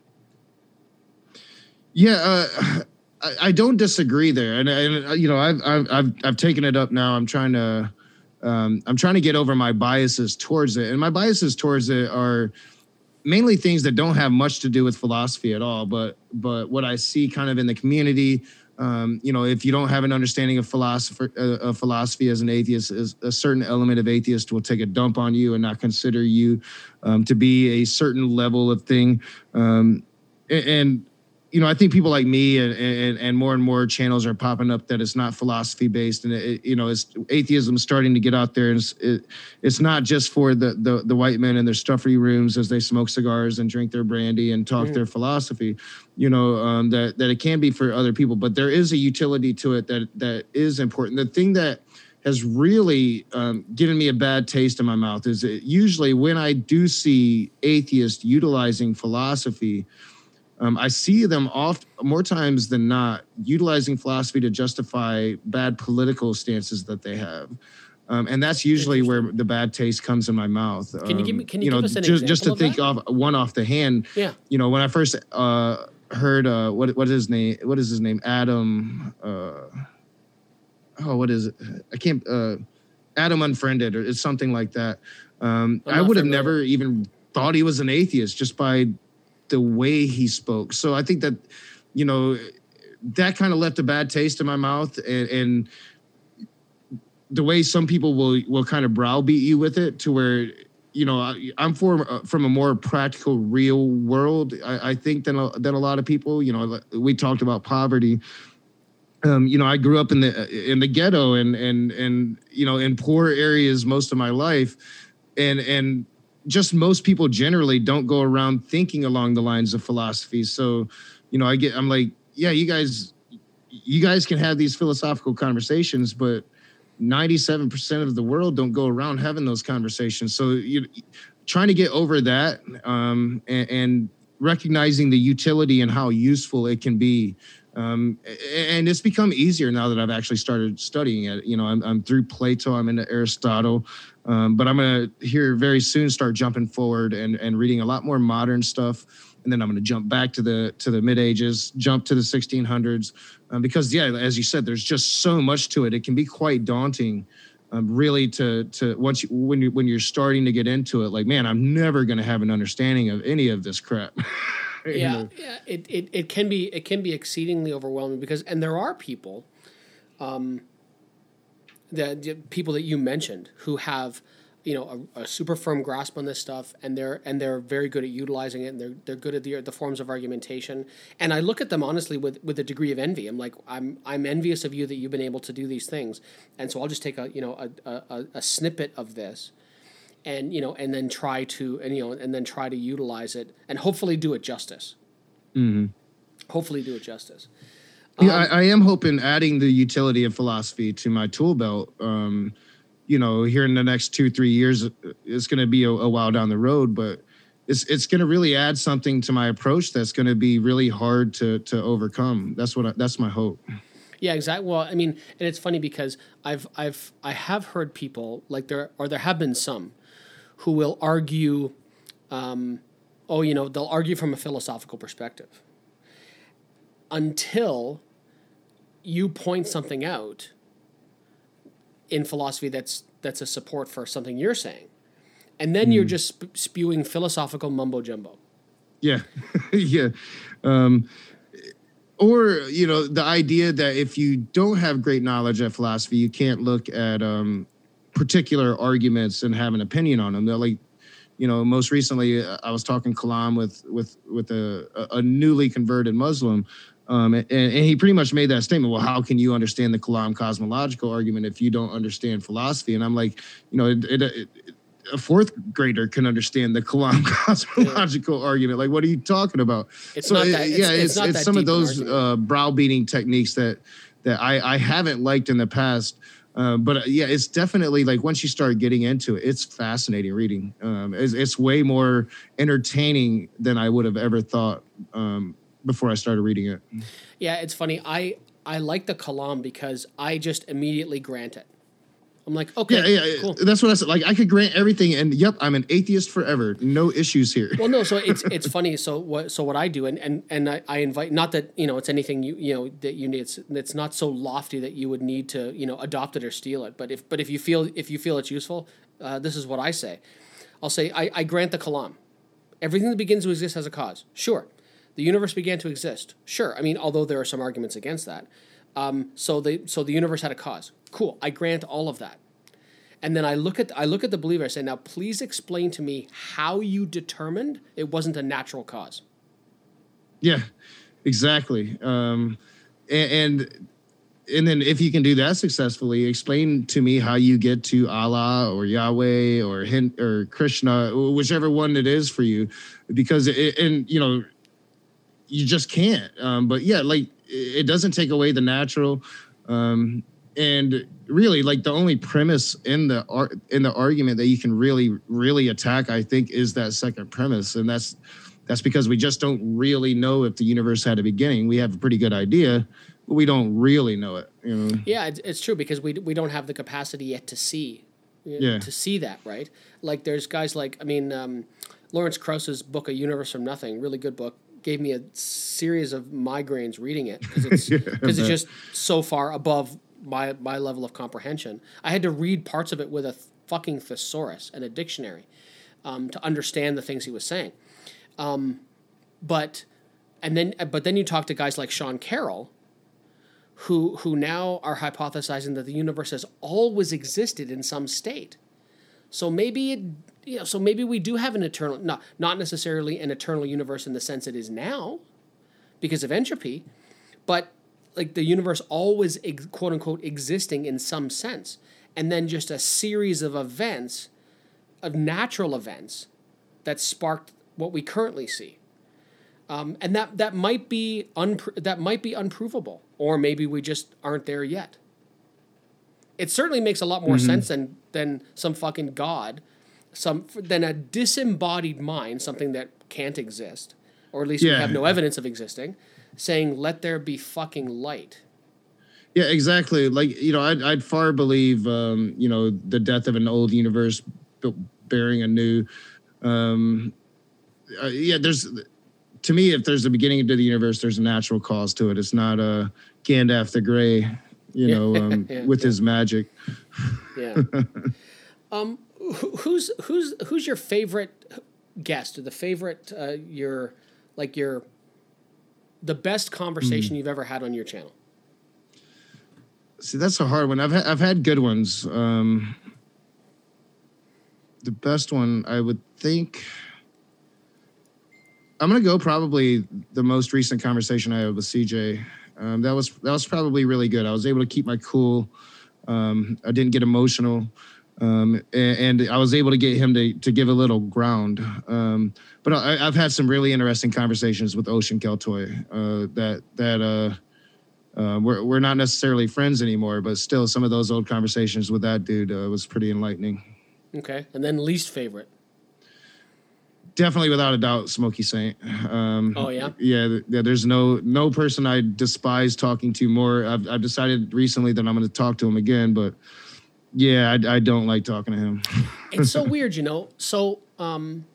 Yeah, uh, I, I don't disagree there, and, and you know, I've I've I've I've taken it up now. I'm trying to um, I'm trying to get over my biases towards it, and my biases towards it are mainly things that don't have much to do with philosophy at all. But but what I see kind of in the community, um, you know, if you don't have an understanding of philosophy, uh, of philosophy as an atheist, is a certain element of atheist will take a dump on you and not consider you um, to be a certain level of thing, um, and. and you know, I think people like me and, and, and more and more channels are popping up that it's not philosophy based, and it, you know, it's atheism starting to get out there, and it's, it, it's not just for the, the the white men in their stuffy rooms as they smoke cigars and drink their brandy and talk mm. their philosophy. You know, um, that that it can be for other people, but there is a utility to it that that is important. The thing that has really um, given me a bad taste in my mouth is that usually when I do see atheists utilizing philosophy, Um, I see them oft more times than not utilizing philosophy to justify bad political stances that they have, um, and that's usually where the bad taste comes in my mouth. Can you give me? Can you, you know, give us an just, example just to of think that? of one off the hand? Yeah. You know, when I first uh, heard uh, what what is his name? What is his name? Adam. Uh, oh, what is it? I can't. Uh, Adam Unfriended, or it's something like that. Um, I would have never even thought he was an atheist just by the way he spoke. So I think that, you know, that kind of left a bad taste in my mouth, and, and the way some people will will kind of browbeat you with it, to where, you know, I, I'm for uh, from a more practical, real world, I, I think than a, than a lot of people. You know, we talked about poverty. Um, you know, I grew up in the in the ghetto and and and you know, in poor areas most of my life, and and. just most people generally don't go around thinking along the lines of philosophy. So, you know, I get, I'm like, yeah, you guys, you guys can have these philosophical conversations, but ninety-seven percent of the world don't go around having those conversations. So you trying to get over that, um, and, and recognizing the utility and how useful it can be. Um, and it's become easier now that I've actually started studying it. You know, I'm, I'm through Plato, I'm into Aristotle, um, but I'm going to here very soon start jumping forward and, and reading a lot more modern stuff. And then I'm going to jump back to the to the mid ages, jump to the sixteen hundreds, um, because, yeah, as you said, there's just so much to it. It can be quite daunting, um, really, to to once you, when you when you're starting to get into it. Like, man, I'm never going to have an understanding of any of this crap. Yeah, know? yeah, it, it, it can be it can be exceedingly overwhelming, because, and there are people, um, the, the people that you mentioned who have, you know, a, a super firm grasp on this stuff, and they're and they're very good at utilizing it, and they're they're good at the the forms of argumentation. And I look at them honestly with with a degree of envy. I'm like, I'm I'm envious of you that you've been able to do these things, and so I'll just take a you know a a, a snippet of this. And, you know, and then try to, and, you know, and then try to utilize it and hopefully do it justice. Mm-hmm. Hopefully do it justice. Yeah, Um, I, I am hoping adding the utility of philosophy to my tool belt, um, you know, here in the next two, three years, it's going to be a, a while down the road, but it's it's going to really add something to my approach that's going to be really hard to to overcome. That's what I, that's my hope. Yeah, exactly. Well, I mean, and it's funny because I've I've I have heard people like there, or there have been some who will argue, um, oh, you know, they'll argue from a philosophical perspective until you point something out in philosophy that's that's a support for something you're saying, and then mm. you're just sp- spewing philosophical mumbo jumbo. Yeah, yeah. Um, or, you know, the idea that if you don't have great knowledge of philosophy, you can't look at um, particular arguments and have an opinion on them. They're like, you know, most recently I was talking Kalam with with with a, a newly converted Muslim, um, and, and he pretty much made that statement. Well, how can you understand the Kalam cosmological argument if you don't understand philosophy? And I'm like, you know, it, it, it, a fourth grader can understand the Kalam cosmological yeah. argument. Like, what are you talking about? It's so not it, that, it's, yeah, it's, it's, it's some of those uh, browbeating techniques that that I, I haven't liked in the past. Uh, but uh, yeah, it's definitely like once you start getting into it, it's fascinating reading. Um, it's, it's way more entertaining than I would have ever thought um, before I started reading it. Yeah, it's funny. I, I like the Kalam because I just immediately grant it. I'm like, okay, yeah, yeah, cool. That's what I said. Like, I could grant everything, and yep, I'm an atheist forever. No issues here. Well, no, so it's it's funny. So what so what I do, and and, and I, I invite, not that you know it's anything you you know that you need. It's, it's not so lofty that you would need to you know adopt it or steal it. But if but if you feel if you feel it's useful, uh, this is what I say. I'll say I, I grant the Kalam. Everything that begins to exist has a cause. Sure, the universe began to exist. Sure, I mean, although there are some arguments against that. Um, so the so the universe had a cause. Cool. I grant all of that. And then I look at I look at the believer. I say, now please explain to me how you determined it wasn't a natural cause. Yeah, exactly. Um, and, and and then if you can do that successfully, explain to me how you get to Allah or Yahweh or Hin, or Krishna, whichever one it is for you, because it, and you know you just can't. Um, but yeah, like it doesn't take away the natural. Um, And really, like the only premise in the ar- in the argument that you can really, really attack, I think, is that second premise, and that's that's because we just don't really know if the universe had a beginning. We have a pretty good idea, but we don't really know it. You know? Yeah, it's, it's true because we we don't have the capacity yet to see, you know, Yeah. to see that, right? Like there's guys like I mean, um, Lawrence Krauss's book, A Universe from Nothing, really good book. Gave me a series of migraines reading it because it's because Yeah, it's just so far above my my level of comprehension. I had to read parts of it with a th- fucking thesaurus and a dictionary um, to understand the things he was saying. Um, but and then but then you talk to guys like Sean Carroll, who who now are hypothesizing that the universe has always existed in some state. So maybe it you know so maybe we do have an eternal not not necessarily an eternal universe in the sense it is now because of entropy, but like the universe always ex- quote unquote existing in some sense, and then just a series of events, of natural events, that sparked what we currently see, um, and that that might be unpro- that might be unprovable, or maybe we just aren't there yet. It certainly makes a lot more mm-hmm. sense than than some fucking god, some than a disembodied mind, something that can't exist, or at least yeah. we have no evidence of existing. Saying, let there be fucking light. Yeah, exactly. Like, you know, I'd, I'd far believe, um, you know, the death of an old universe bearing a new. Um, uh, yeah, there's, to me, if there's a beginning to the universe, there's a natural cause to it. It's not a Gandalf the Grey, you yeah. know, um, yeah, with yeah. his magic. Yeah. um, who's who's who's your favorite guest, or the favorite uh, your like your the best conversation mm. you've ever had on your channel? See, that's a hard one. I've ha- I've had good ones. Um, the best one, I would think, I'm gonna go probably the most recent conversation I had with C J. Um, that was that was probably really good. I was able to keep my cool. Um, I didn't get emotional. Um, and, and I was able to get him to, to give a little ground. Um, but I, I've had some really interesting conversations with Ocean Keltoy uh, that that uh, uh, we're we're not necessarily friends anymore, but still some of those old conversations with that dude uh, was pretty enlightening. Okay, and then least favorite. Definitely, without a doubt, Smokey Saint. Um, oh yeah, yeah. Yeah. There's no no person I despise talking to more. I've I've decided recently that I'm going to talk to him again, but. Yeah, I, I don't like talking to him. It's so weird, you know. So, um,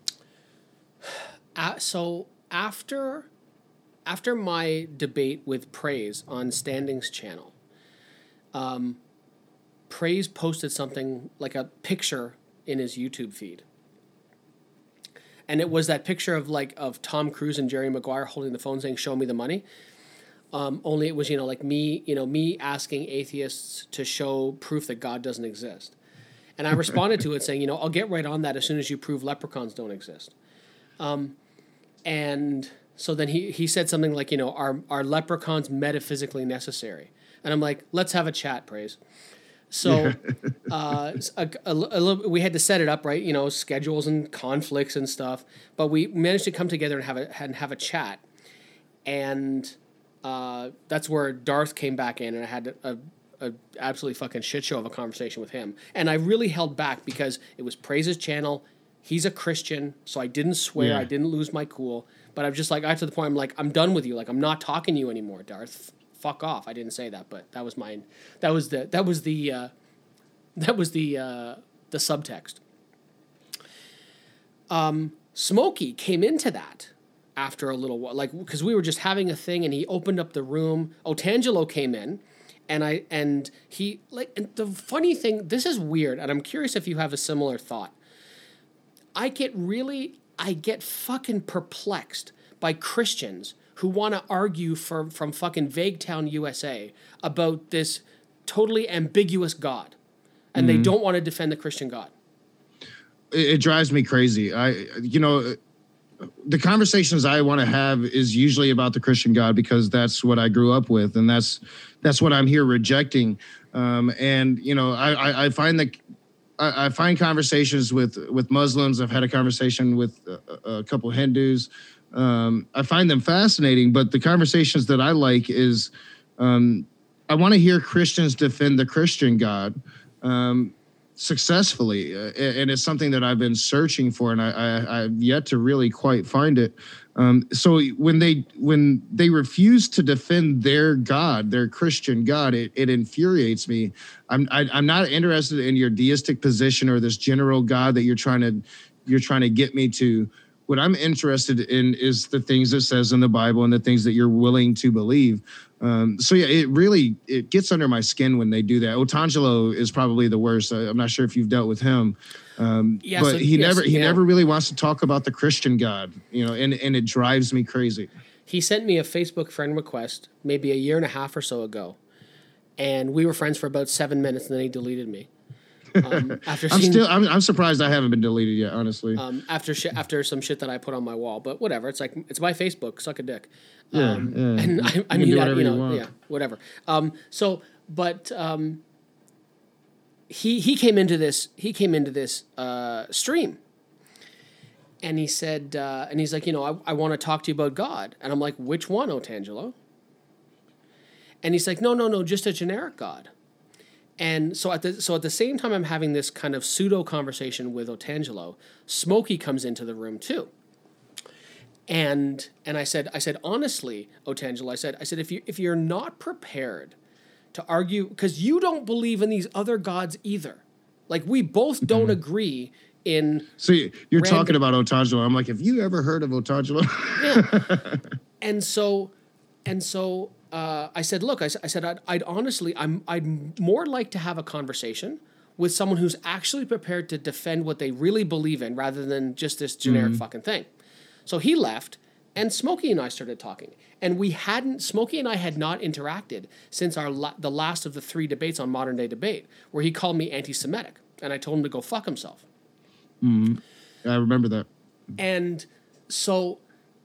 uh, so after after my debate with Praise on Standing's channel, um, Praise posted something like a picture in his YouTube feed, and it was that picture of like of Tom Cruise and Jerry Maguire holding the phone saying, "Show me the money." Um, only it was, you know, like me, you know, me asking atheists to show proof that God doesn't exist. And I responded to it saying, you know, I'll get right on that as soon as you prove leprechauns don't exist. Um, and so then he, he said something like, you know, are, are leprechauns metaphysically necessary? And I'm like, let's have a chat, Praise. So uh, a, a, a little, we had to set it up, right? You know, schedules and conflicts and stuff. But we managed to come together and have a, and have a chat. And... Uh, that's where Darth came back in, and I had a, a absolutely fucking shit show of a conversation with him. And I really held back because it was Praise's channel. He's a Christian, so I didn't swear. Yeah. I didn't lose my cool. But I'm just like, I got to the point, I'm like, I'm done with you. Like, I'm not talking to you anymore, Darth. F- fuck off. I didn't say that, but that was mine. That was the, that was the, uh, that was the, uh, the subtext. Um, Smokey came into that after a little while, like, because we were just having a thing and he opened up the room. Otangelo came in and I, and he, like, and the funny thing, this is weird, and I'm curious if you have a similar thought. I get really, I get fucking perplexed by Christians who want to argue for, from fucking Vaguetown, U S A about this totally ambiguous God. And mm-hmm. they don't want to defend the Christian God. It, it drives me crazy. I, you know, the conversations I want to have is usually about the Christian God because that's what I grew up with. And that's, that's what I'm here rejecting. Um, and, you know, I, I, I find that I, I find conversations with, with Muslims. I've had a conversation with a, a couple Hindus. Um, I find them fascinating, but the conversations that I like is um, I want to hear Christians defend the Christian God um, successfully. Uh, and it's something that I've been searching for, and I, I, I've yet to really quite find it. Um, so when they when they refuse to defend their God, their Christian God, it, it infuriates me. I'm I, I'm not interested in your deistic position or this general God that you're trying to you're trying to get me to. What I'm interested in is the things it says in the Bible and the things that you're willing to believe. Um, so yeah, it really, it gets under my skin when they do that. Otangelo is probably the worst. I, I'm not sure if you've dealt with him, um, yeah, but so, he yes, never, he yeah. never really wants to talk about the Christian God, you know, and, and it drives me crazy. He sent me a Facebook friend request maybe a year and a half or so ago. And we were friends for about seven minutes and then he deleted me. Um, after I'm seeing, still, I'm, I'm surprised I haven't been deleted yet, honestly. Um, after sh- after some shit that I put on my wall, but whatever. It's like it's my Facebook. Suck a dick. Yeah, Um, yeah. And I, I You mean do that, whatever you know, you want. yeah, whatever. Um, so, but um, he he came into this he came into this uh, stream, and he said, uh, and he's like, you know, I, I want to talk to you about God, and I'm like, which one, Otangelo? And he's like, no, no, no, just a generic God. And so at the so at the same time I'm having this kind of pseudo conversation with Otangelo, Smokey comes into the room too. And and I said I said honestly, Otangelo, I said I said if you if you're not prepared to argue, because you don't believe in these other gods either, like we both don't mm-hmm. agree in. So you're random, talking about Otangelo. I'm like, have you ever heard of Otangelo? Yeah. And so and so. Uh, I said, look, I, I said, I'd, I'd honestly, I'm, I'd more like to have a conversation with someone who's actually prepared to defend what they really believe in rather than just this generic mm-hmm. fucking thing. So he left and Smokey and I started talking, and we hadn't, Smokey and I had not interacted since our, la- the last of the three debates on Modern Day Debate, where he called me anti-Semitic and I told him to go fuck himself. Mm-hmm. I remember that. And so,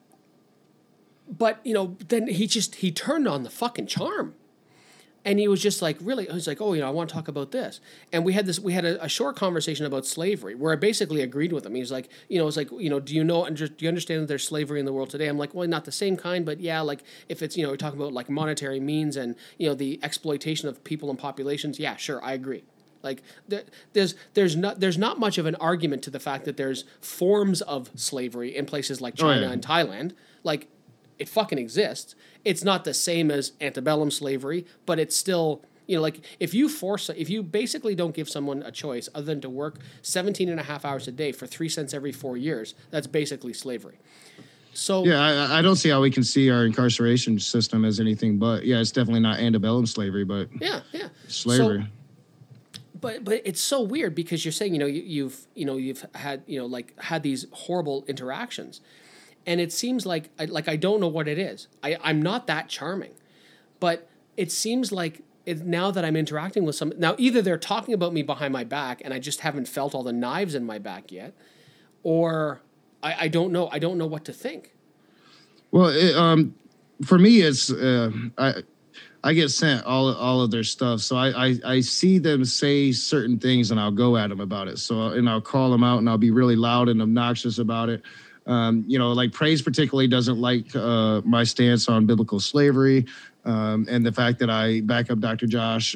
but, you know, then he just, he turned on the fucking charm. And he was just like, really, he was like, oh, you know, I want to talk about this. And we had this, we had a, a short conversation about slavery where I basically agreed with him. He was like, you know, it's like, you know, do you know, do you understand that there's slavery in the world today? I'm like, well, not the same kind, but yeah, like if it's, you know, we're talking about like monetary means and, you know, the exploitation of people and populations. Yeah, sure. I agree. Like there, there's there's not there's not much of an argument to the fact that there's forms of slavery in places like China oh, yeah. and Thailand. Like, it fucking exists. It's not the same as antebellum slavery, but it's still, you know, like if you force, if you basically don't give someone a choice other than to work seventeen and a half hours a day for three cents every four years, that's basically slavery. So yeah, I, I don't see how we can see our incarceration system as anything but, yeah, it's definitely not antebellum slavery, but yeah, yeah, slavery. So, but but it's so weird because you're saying, you know, you, you've you know you've had you know like had these horrible interactions. And it seems like, like I don't know what it is. I, I'm not that charming. But it seems like it, now that I'm interacting with some... Now, either they're talking about me behind my back and I just haven't felt all the knives in my back yet, or I, I don't know. I don't know what to think. Well, it, um, for me, it's... Uh, I I get sent all all of their stuff. So I, I, I see them say certain things and I'll go at them about it. So and I'll call them out and I'll be really loud and obnoxious about it. Um, you know, like Praise particularly doesn't like uh, my stance on biblical slavery um, and the fact that I back up Doctor Josh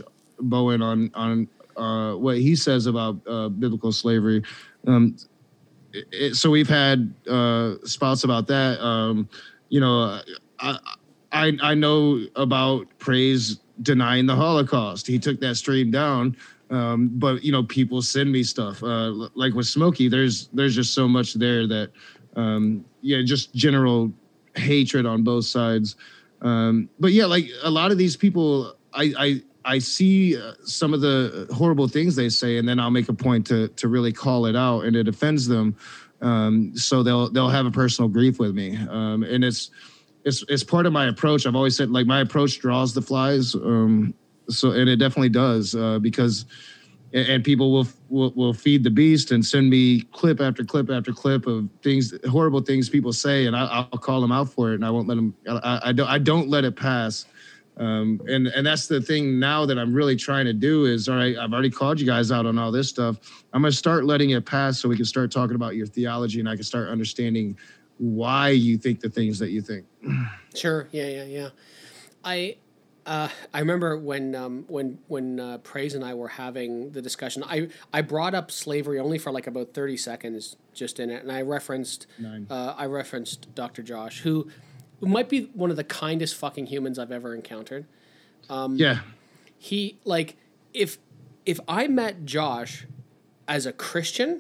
Bowen on on uh, what he says about uh, biblical slavery. Um, it, so we've had uh, spouts about that. Um, you know, I, I I know about Praise denying the Holocaust. He took that stream down. Um, but you know, people send me stuff uh, like with Smokey. There's there's just so much there that um, yeah, just general hatred on both sides. Um, but yeah, like a lot of these people, I I, I see uh, some of the horrible things they say, and then I'll make a point to to really call it out, and it offends them. Um, so they'll they'll have a personal grief with me, um, and it's it's it's part of my approach. I've always said like my approach draws the flies. Um, So, and it definitely does, uh, because, and people will, will will feed the beast and send me clip after clip after clip of things, horrible things people say, and I, I'll call them out for it, and I won't let them. I, I don't I don't let it pass, um, and and that's the thing now that I'm really trying to do is, all right, I've already called you guys out on all this stuff. I'm gonna start letting it pass so we can start talking about your theology, and I can start understanding why you think the things that you think. Sure. Yeah. Yeah. Yeah. I. Uh, I remember when um, when when uh, Praise and I were having the discussion. I, I brought up slavery only for like about thirty seconds, just in it, and I referenced uh, I referenced Doctor Josh, who, who might be one of the kindest fucking humans I've ever encountered. Um, yeah, he like if if I met Josh as a Christian,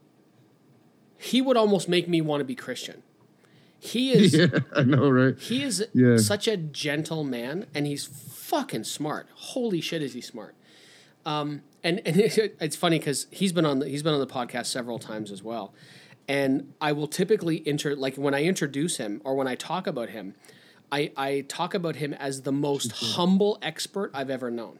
he would almost make me want to be Christian. He is. Yeah, I know, right? He is yeah. such a gentle man, and he's fucking smart. Holy shit, is he smart? Um, and and it's funny because he's been on the, he's been on the podcast several times as well. And I will typically inter like when I introduce him or when I talk about him, I I talk about him as the most humble expert I've ever known.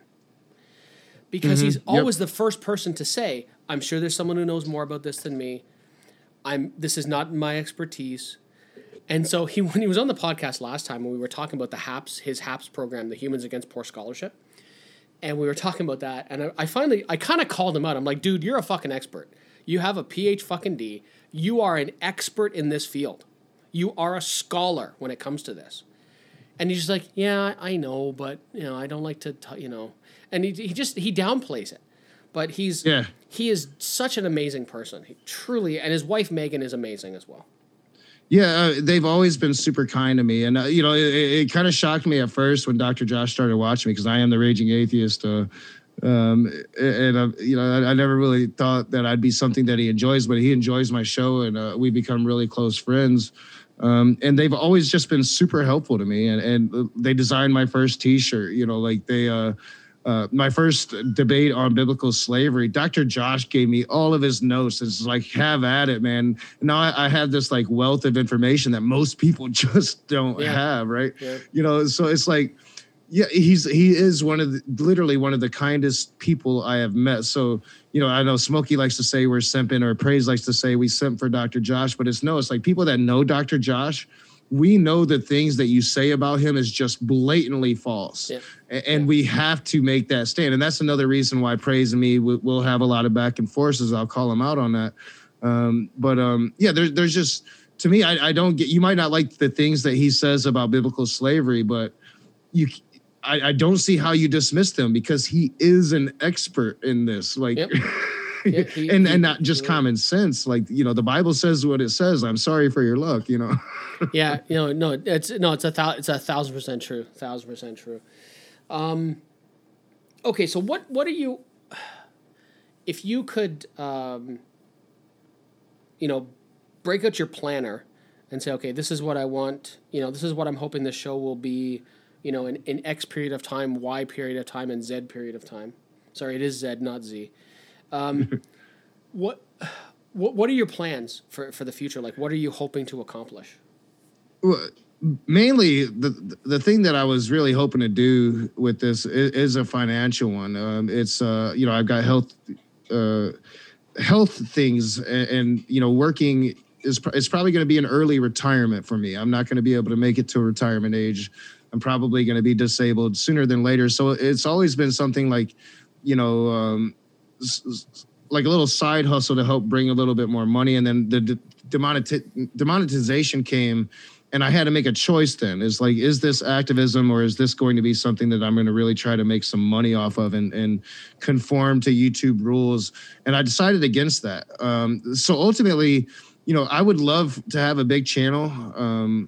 Because mm-hmm. he's always yep. the first person to say, "I'm sure there's someone who knows more about this than me. I'm this is not my expertise." And so he, when he was on the podcast last time, when we were talking about the HAPS, his HAPS program, the Humans Against Poor Scholarship, and we were talking about that, and I, I finally, I kind of called him out. I'm like, dude, you're a fucking expert. You have a P H fucking D. You are an expert in this field. You are a scholar when it comes to this. And he's just like, yeah, I know, but you know, I don't like to, t-, you know, and he he just he downplays it. But he's yeah. he is such an amazing person. He truly, and his wife Megan is amazing as well. Yeah, uh, they've always been super kind to me. And, uh, you know, it, it kind of shocked me at first when Doctor Josh started watching me because I am the raging atheist. Uh, um, and, uh, you know, I, I never really thought that I'd be something that he enjoys, but he enjoys my show and uh, we become really close friends. Um, and they've always just been super helpful to me. And, and they designed my first T-shirt, you know, like they uh, uh, my first debate on biblical slavery, Doctor Josh gave me all of his notes. It's like, have at it, man. Now I, I have this like wealth of information that most people just don't yeah. have, right? Yeah. You know, so it's like, yeah, he's he is one of the, literally one of the kindest people I have met. So, you know, I know Smokey likes to say we're simping, or Praise likes to say we simp for Doctor Josh, but it's no, it's like people that know Doctor Josh, we know the things that you say about him is just blatantly false. Yeah. And yeah. we have to make that stand. And that's another reason why Praise and me will we'll have a lot of back and forths. I'll call him out on that. Um, but um, yeah, there, there's just, to me, I, I don't get, you might not like the things that he says about biblical slavery, but you, I, I don't see how you dismiss them because he is an expert in this. Like, yep. Yeah, he, and he, and not just common sense. Like, you know, the Bible says what it says. I'm sorry for your luck, you know. Yeah, you know, no, it's no, it's a thou, it's a thousand percent true, thousand percent true. Um, okay, so what what are you? If you could, um, you know, break out your planner and say, okay, this is what I want. You know, this is what I'm hoping the show will be. You know, in, in X period of time, Y period of time, and Z period of time. Sorry, it is Z, not Z. Um, what, what, what are your plans for, for the future? Like, what are you hoping to accomplish? Well, mainly the the thing that I was really hoping to do with this is, is a financial one. Um, it's uh, you know, I've got health uh, health things, and, and you know, working is it's probably going to be an early retirement for me. I'm not going to be able to make it to retirement age. I'm probably going to be disabled sooner than later. So it's always been something like, you know. Um, like a little side hustle to help bring a little bit more money. And then the demoneti- demonetization came and I had to make a choice then. Is like, is this activism or is this going to be something that I'm going to really try to make some money off of and, and conform to YouTube rules? And I decided against that. Um, so ultimately, you know, I would love to have a big channel, um,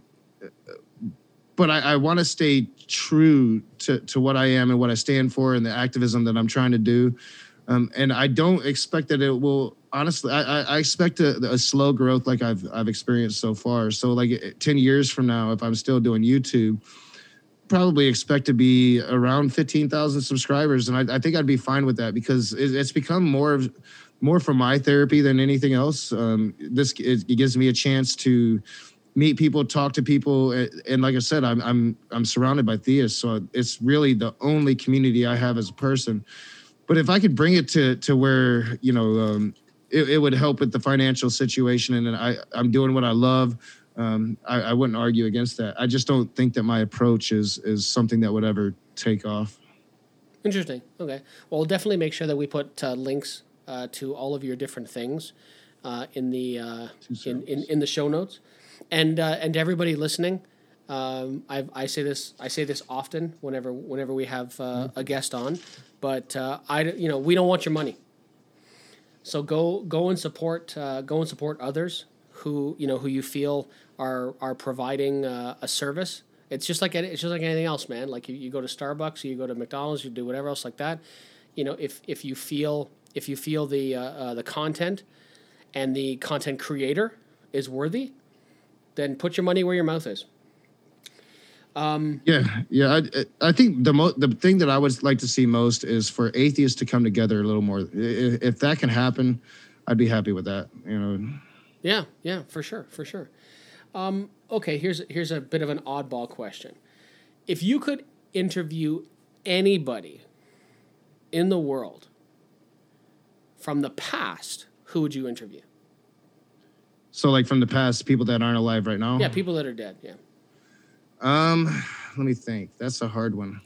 but I, I want to stay true to, to what I am and what I stand for and the activism that I'm trying to do. Um, and I don't expect that it will, honestly, I, I expect a, a slow growth like I've I've experienced so far. So like ten years from now, if I'm still doing YouTube, probably expect to be around fifteen thousand subscribers. And I, I think I'd be fine with that because it, it's become more of, more for my therapy than anything else. Um, this it, it gives me a chance to meet people, talk to people. And like I said, I'm, I'm, I'm surrounded by theists. So it's really the only community I have as a person. But if I could bring it to to where, you know, um, it, it would help with the financial situation and I, I'm doing what I love, um, I, I wouldn't argue against that. I just don't think that my approach is is something that would ever take off. Interesting. Okay. Well, we'll definitely make sure that we put uh, links uh, to all of your different things uh, in the uh, in, in, in the show notes. And uh, and to everybody listening, um, I I say this I say this often whenever whenever we have uh, a guest on. But uh, I, you know, we don't want your money. So go, go and support, uh, go and support others who, you know, who you feel are are providing uh, a service. It's just like it's just like anything else, man. Like you, you go to Starbucks, you go to McDonald's, you do whatever else like that. You know, if if you feel if you feel the uh, uh, the content and the content creator is worthy, then put your money where your mouth is. Um, yeah, yeah. I, I think the mo- the thing that I would like to see most is for atheists to come together a little more. If, if that can happen, I'd be happy with that. You know. Yeah, yeah, for sure, for sure. Um, okay, here's here's a bit of an oddball question. If you could interview anybody in the world from the past, who would you interview? So, like from the past, people that aren't alive right now. Yeah, people that are dead. Yeah. Um, let me think. That's a hard one.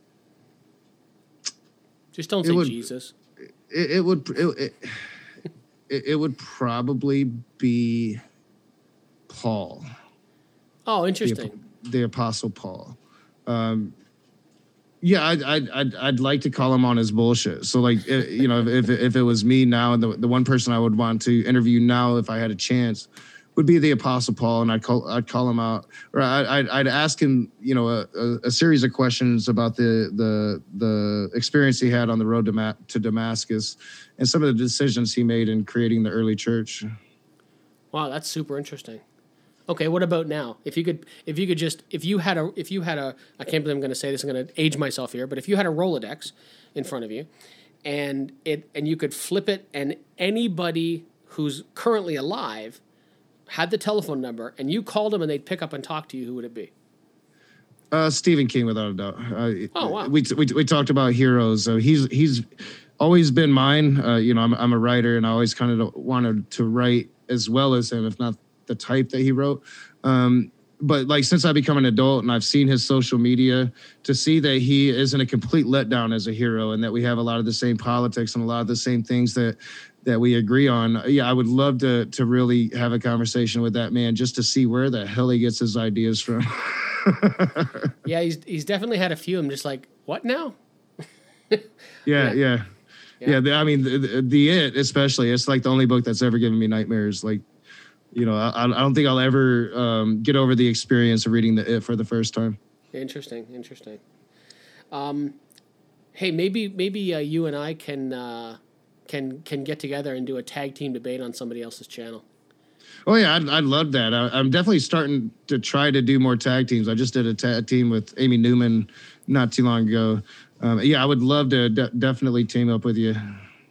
Just don't say would, Jesus. It, it would it, it, it would probably be Paul. Oh, interesting. The, the Apostle Paul. Um, yeah, I'd, I'd I'd I'd like to call him on his bullshit. So like, it, you know, if if it was me now, and the the one person I would want to interview now, if I had a chance, would be the Apostle Paul, and I'd call I'd call him out, or I'd I'd ask him, you know, a, a, a series of questions about the the the experience he had on the road to Ma- to Damascus, and some of the decisions he made in creating the early church. Wow, that's super interesting. Okay, what about now? If you could, if you could just, if you had a, if you had a, I can't believe I'm going to say this. I'm going to age myself here, but if you had a Rolodex in front of you, and it, and you could flip it, and anybody who's currently alive had the telephone number, and you called them and they'd pick up and talk to you, who would it be? Uh, Stephen King, without a doubt. Uh, oh wow. We, we we talked about heroes. So he's he's always been mine. Uh, you know, I'm I'm a writer, and I always kind of wanted to write as well as him, if not the type that he wrote. Um, but like since I become an adult and I've seen his social media, to see that he isn't a complete letdown as a hero, and that we have a lot of the same politics and a lot of the same things that. that we agree on. Yeah, I would love to to really have a conversation with that man just to see where the hell he gets his ideas from. Yeah, he's he's definitely had a few. I'm just like, what now? yeah, yeah, yeah, yeah. yeah the, I mean, the, the, the It especially. It's like the only book that's ever given me nightmares. Like, you know, I, I don't think I'll ever um, get over the experience of reading the It for the first time. Interesting, interesting. Um, hey, maybe maybe uh, you and I can. Uh, can can get together and do a tag team debate on somebody else's channel. Oh yeah, I'd, I'd love that. I, I'm definitely starting to try to do more tag teams. I just did a tag team with Amy Newman not too long ago. Um, yeah, I would love to de- definitely team up with you.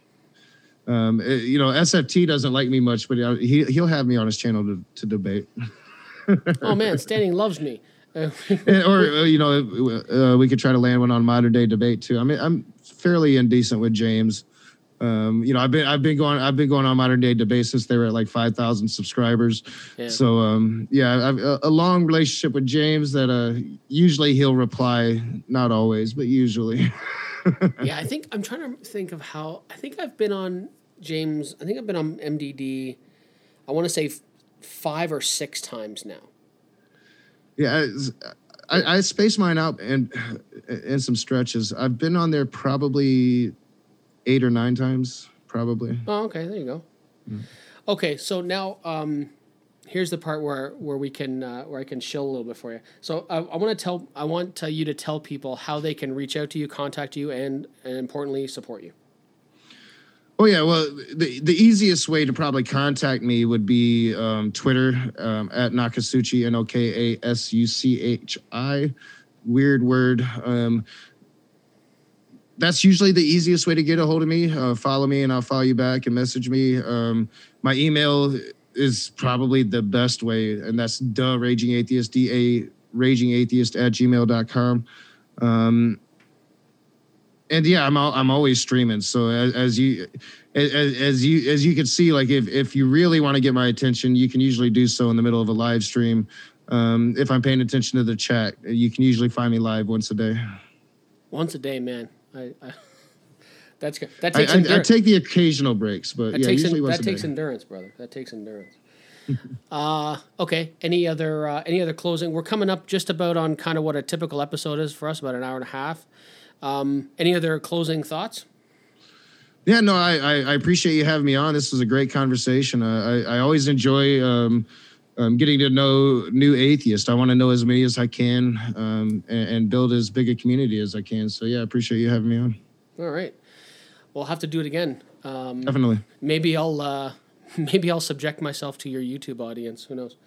Um, it, you know, S F T doesn't like me much, but he he'll have me on his channel to, to debate. Oh man, Standing loves me. or uh, you know, uh, we could try to land one on Modern Day Debate too. I mean, I'm fairly indecent with James. Um, you know, I've been I've been going I've been going on Modern Day Debate since they were at like five thousand subscribers. Yeah. So um, yeah, I've a, a long relationship with James that uh, usually he'll reply, not always, but usually. Yeah, I think I'm trying to think of how I think I've been on James. I think I've been on M D D. I want to say f- five or six times now. Yeah, I, I space mine out in, in some stretches. I've been on there probably eight or nine times, probably. Oh, okay. There you go. Mm. Okay, so now um, here's the part where where we can uh, where I can shill a little bit for you. So I, I want to tell I want uh, you to tell people how they can reach out to you, contact you, and and importantly support you. Oh yeah, well the the easiest way to probably contact me would be um, Twitter um, at Nokasuchi, N O K A S U C H I. Weird word. Um, that's usually the easiest way to get a hold of me. Uh, follow me and I'll follow you back and message me. Um, my email is probably the best way, and that's the Raging Atheist, D A Raging Atheist at gmail dot com. Um, and yeah, I'm I'm always streaming. So as, as you as, as you as you can see, like if if you really want to get my attention, you can usually do so in the middle of a live stream. Um, if I'm paying attention to the chat, you can usually find me live once a day. Once a day, man. I, I that's good. That takes I, endurance. I, I take the occasional breaks, but that yeah, takes usually en- once that a takes day. endurance, brother. That takes endurance. uh, okay. Any other uh, any other closing? We're coming up just about on kind of what a typical episode is for us, about an hour and a half. Um, any other closing thoughts? Yeah, no, I, I, I appreciate you having me on. This was a great conversation. Uh, I I always enjoy um, um, getting to know new atheists. I want to know as many as I can um, and, and build as big a community as I can. So yeah, I appreciate you having me on. All right. We'll have to do it again. Um, Definitely. Maybe I'll uh, maybe I'll subject myself to your YouTube audience. Who knows?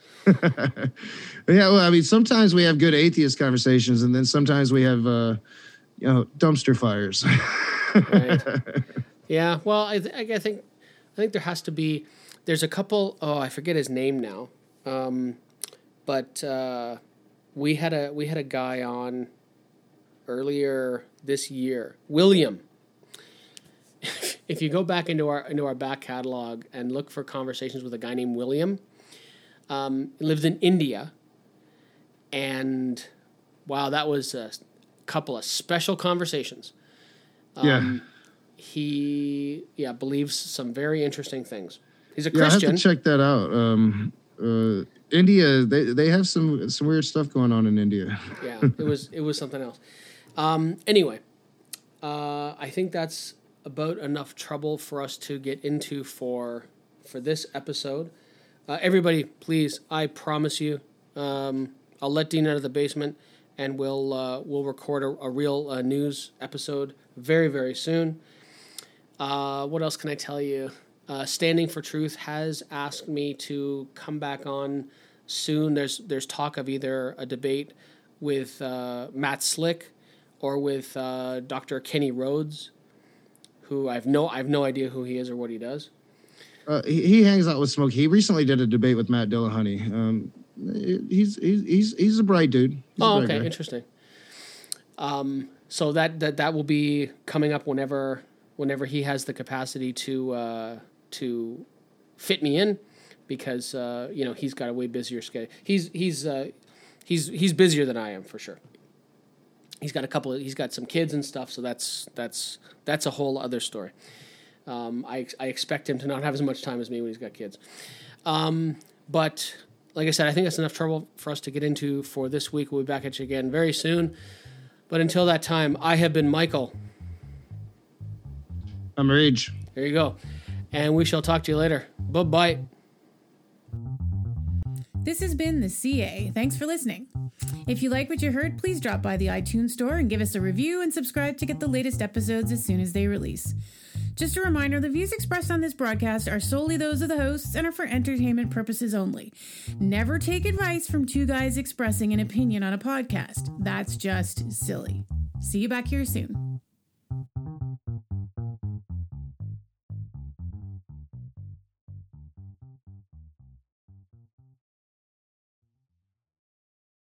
Yeah, well, I mean, sometimes we have good atheist conversations, and then sometimes we have, uh, you know, dumpster fires. Right. Yeah. Well, I, th- I think I think there has to be. There's a couple. Oh, I forget his name now. Um, but uh, we had a we had a guy on earlier this year, William. If you go back into our into our back catalog and look for conversations with a guy named William, um, he lives in India, and wow, that was a couple of special conversations. Um, yeah. He yeah believes some very interesting things. He's a Yeah, I Christian. have to check that out. Um, uh, India, they they have some some weird stuff going on in India. Yeah, it was it was something else. Um, anyway, uh, I think that's about enough trouble for us to get into for for this episode. Uh, everybody, please, I promise you, um, I'll let Dean out of the basement, and we'll uh, we'll record a, a real uh, news episode very very soon. Uh, what else can I tell you? Uh, Standing for Truth has asked me to come back on soon. There's there's talk of either a debate with uh, Matt Slick or with uh, Doctor Kenny Rhodes, who I've no I've no idea who he is or what he does. Uh, he, he hangs out with Smokey. He recently did a debate with Matt Dillahunty. Um, he's he's he's he's a bright dude. He's oh, bright okay, guy. interesting. Um, so that, that that will be coming up whenever whenever he has the capacity to uh, to fit me in, because uh, you know he's got a way busier schedule. He's he's uh, he's he's busier than I am for sure. He's got a couple of, he's got some kids and stuff, so that's that's that's a whole other story. Um, I I expect him to not have as much time as me when he's got kids. Um, but like I said, I think that's enough trouble for us to get into for this week. We'll be back at you again very soon. But until that time, I have been Michael. I'm Rage. There you go. And we shall talk to you later. Bye-bye. This has been the C A. Thanks for listening. If you like what you heard, please drop by the iTunes store and give us a review and subscribe to get the latest episodes as soon as they release. Just a reminder, the views expressed on this broadcast are solely those of the hosts and are for entertainment purposes only. Never take advice from two guys expressing an opinion on a podcast. That's just silly. See you back here soon.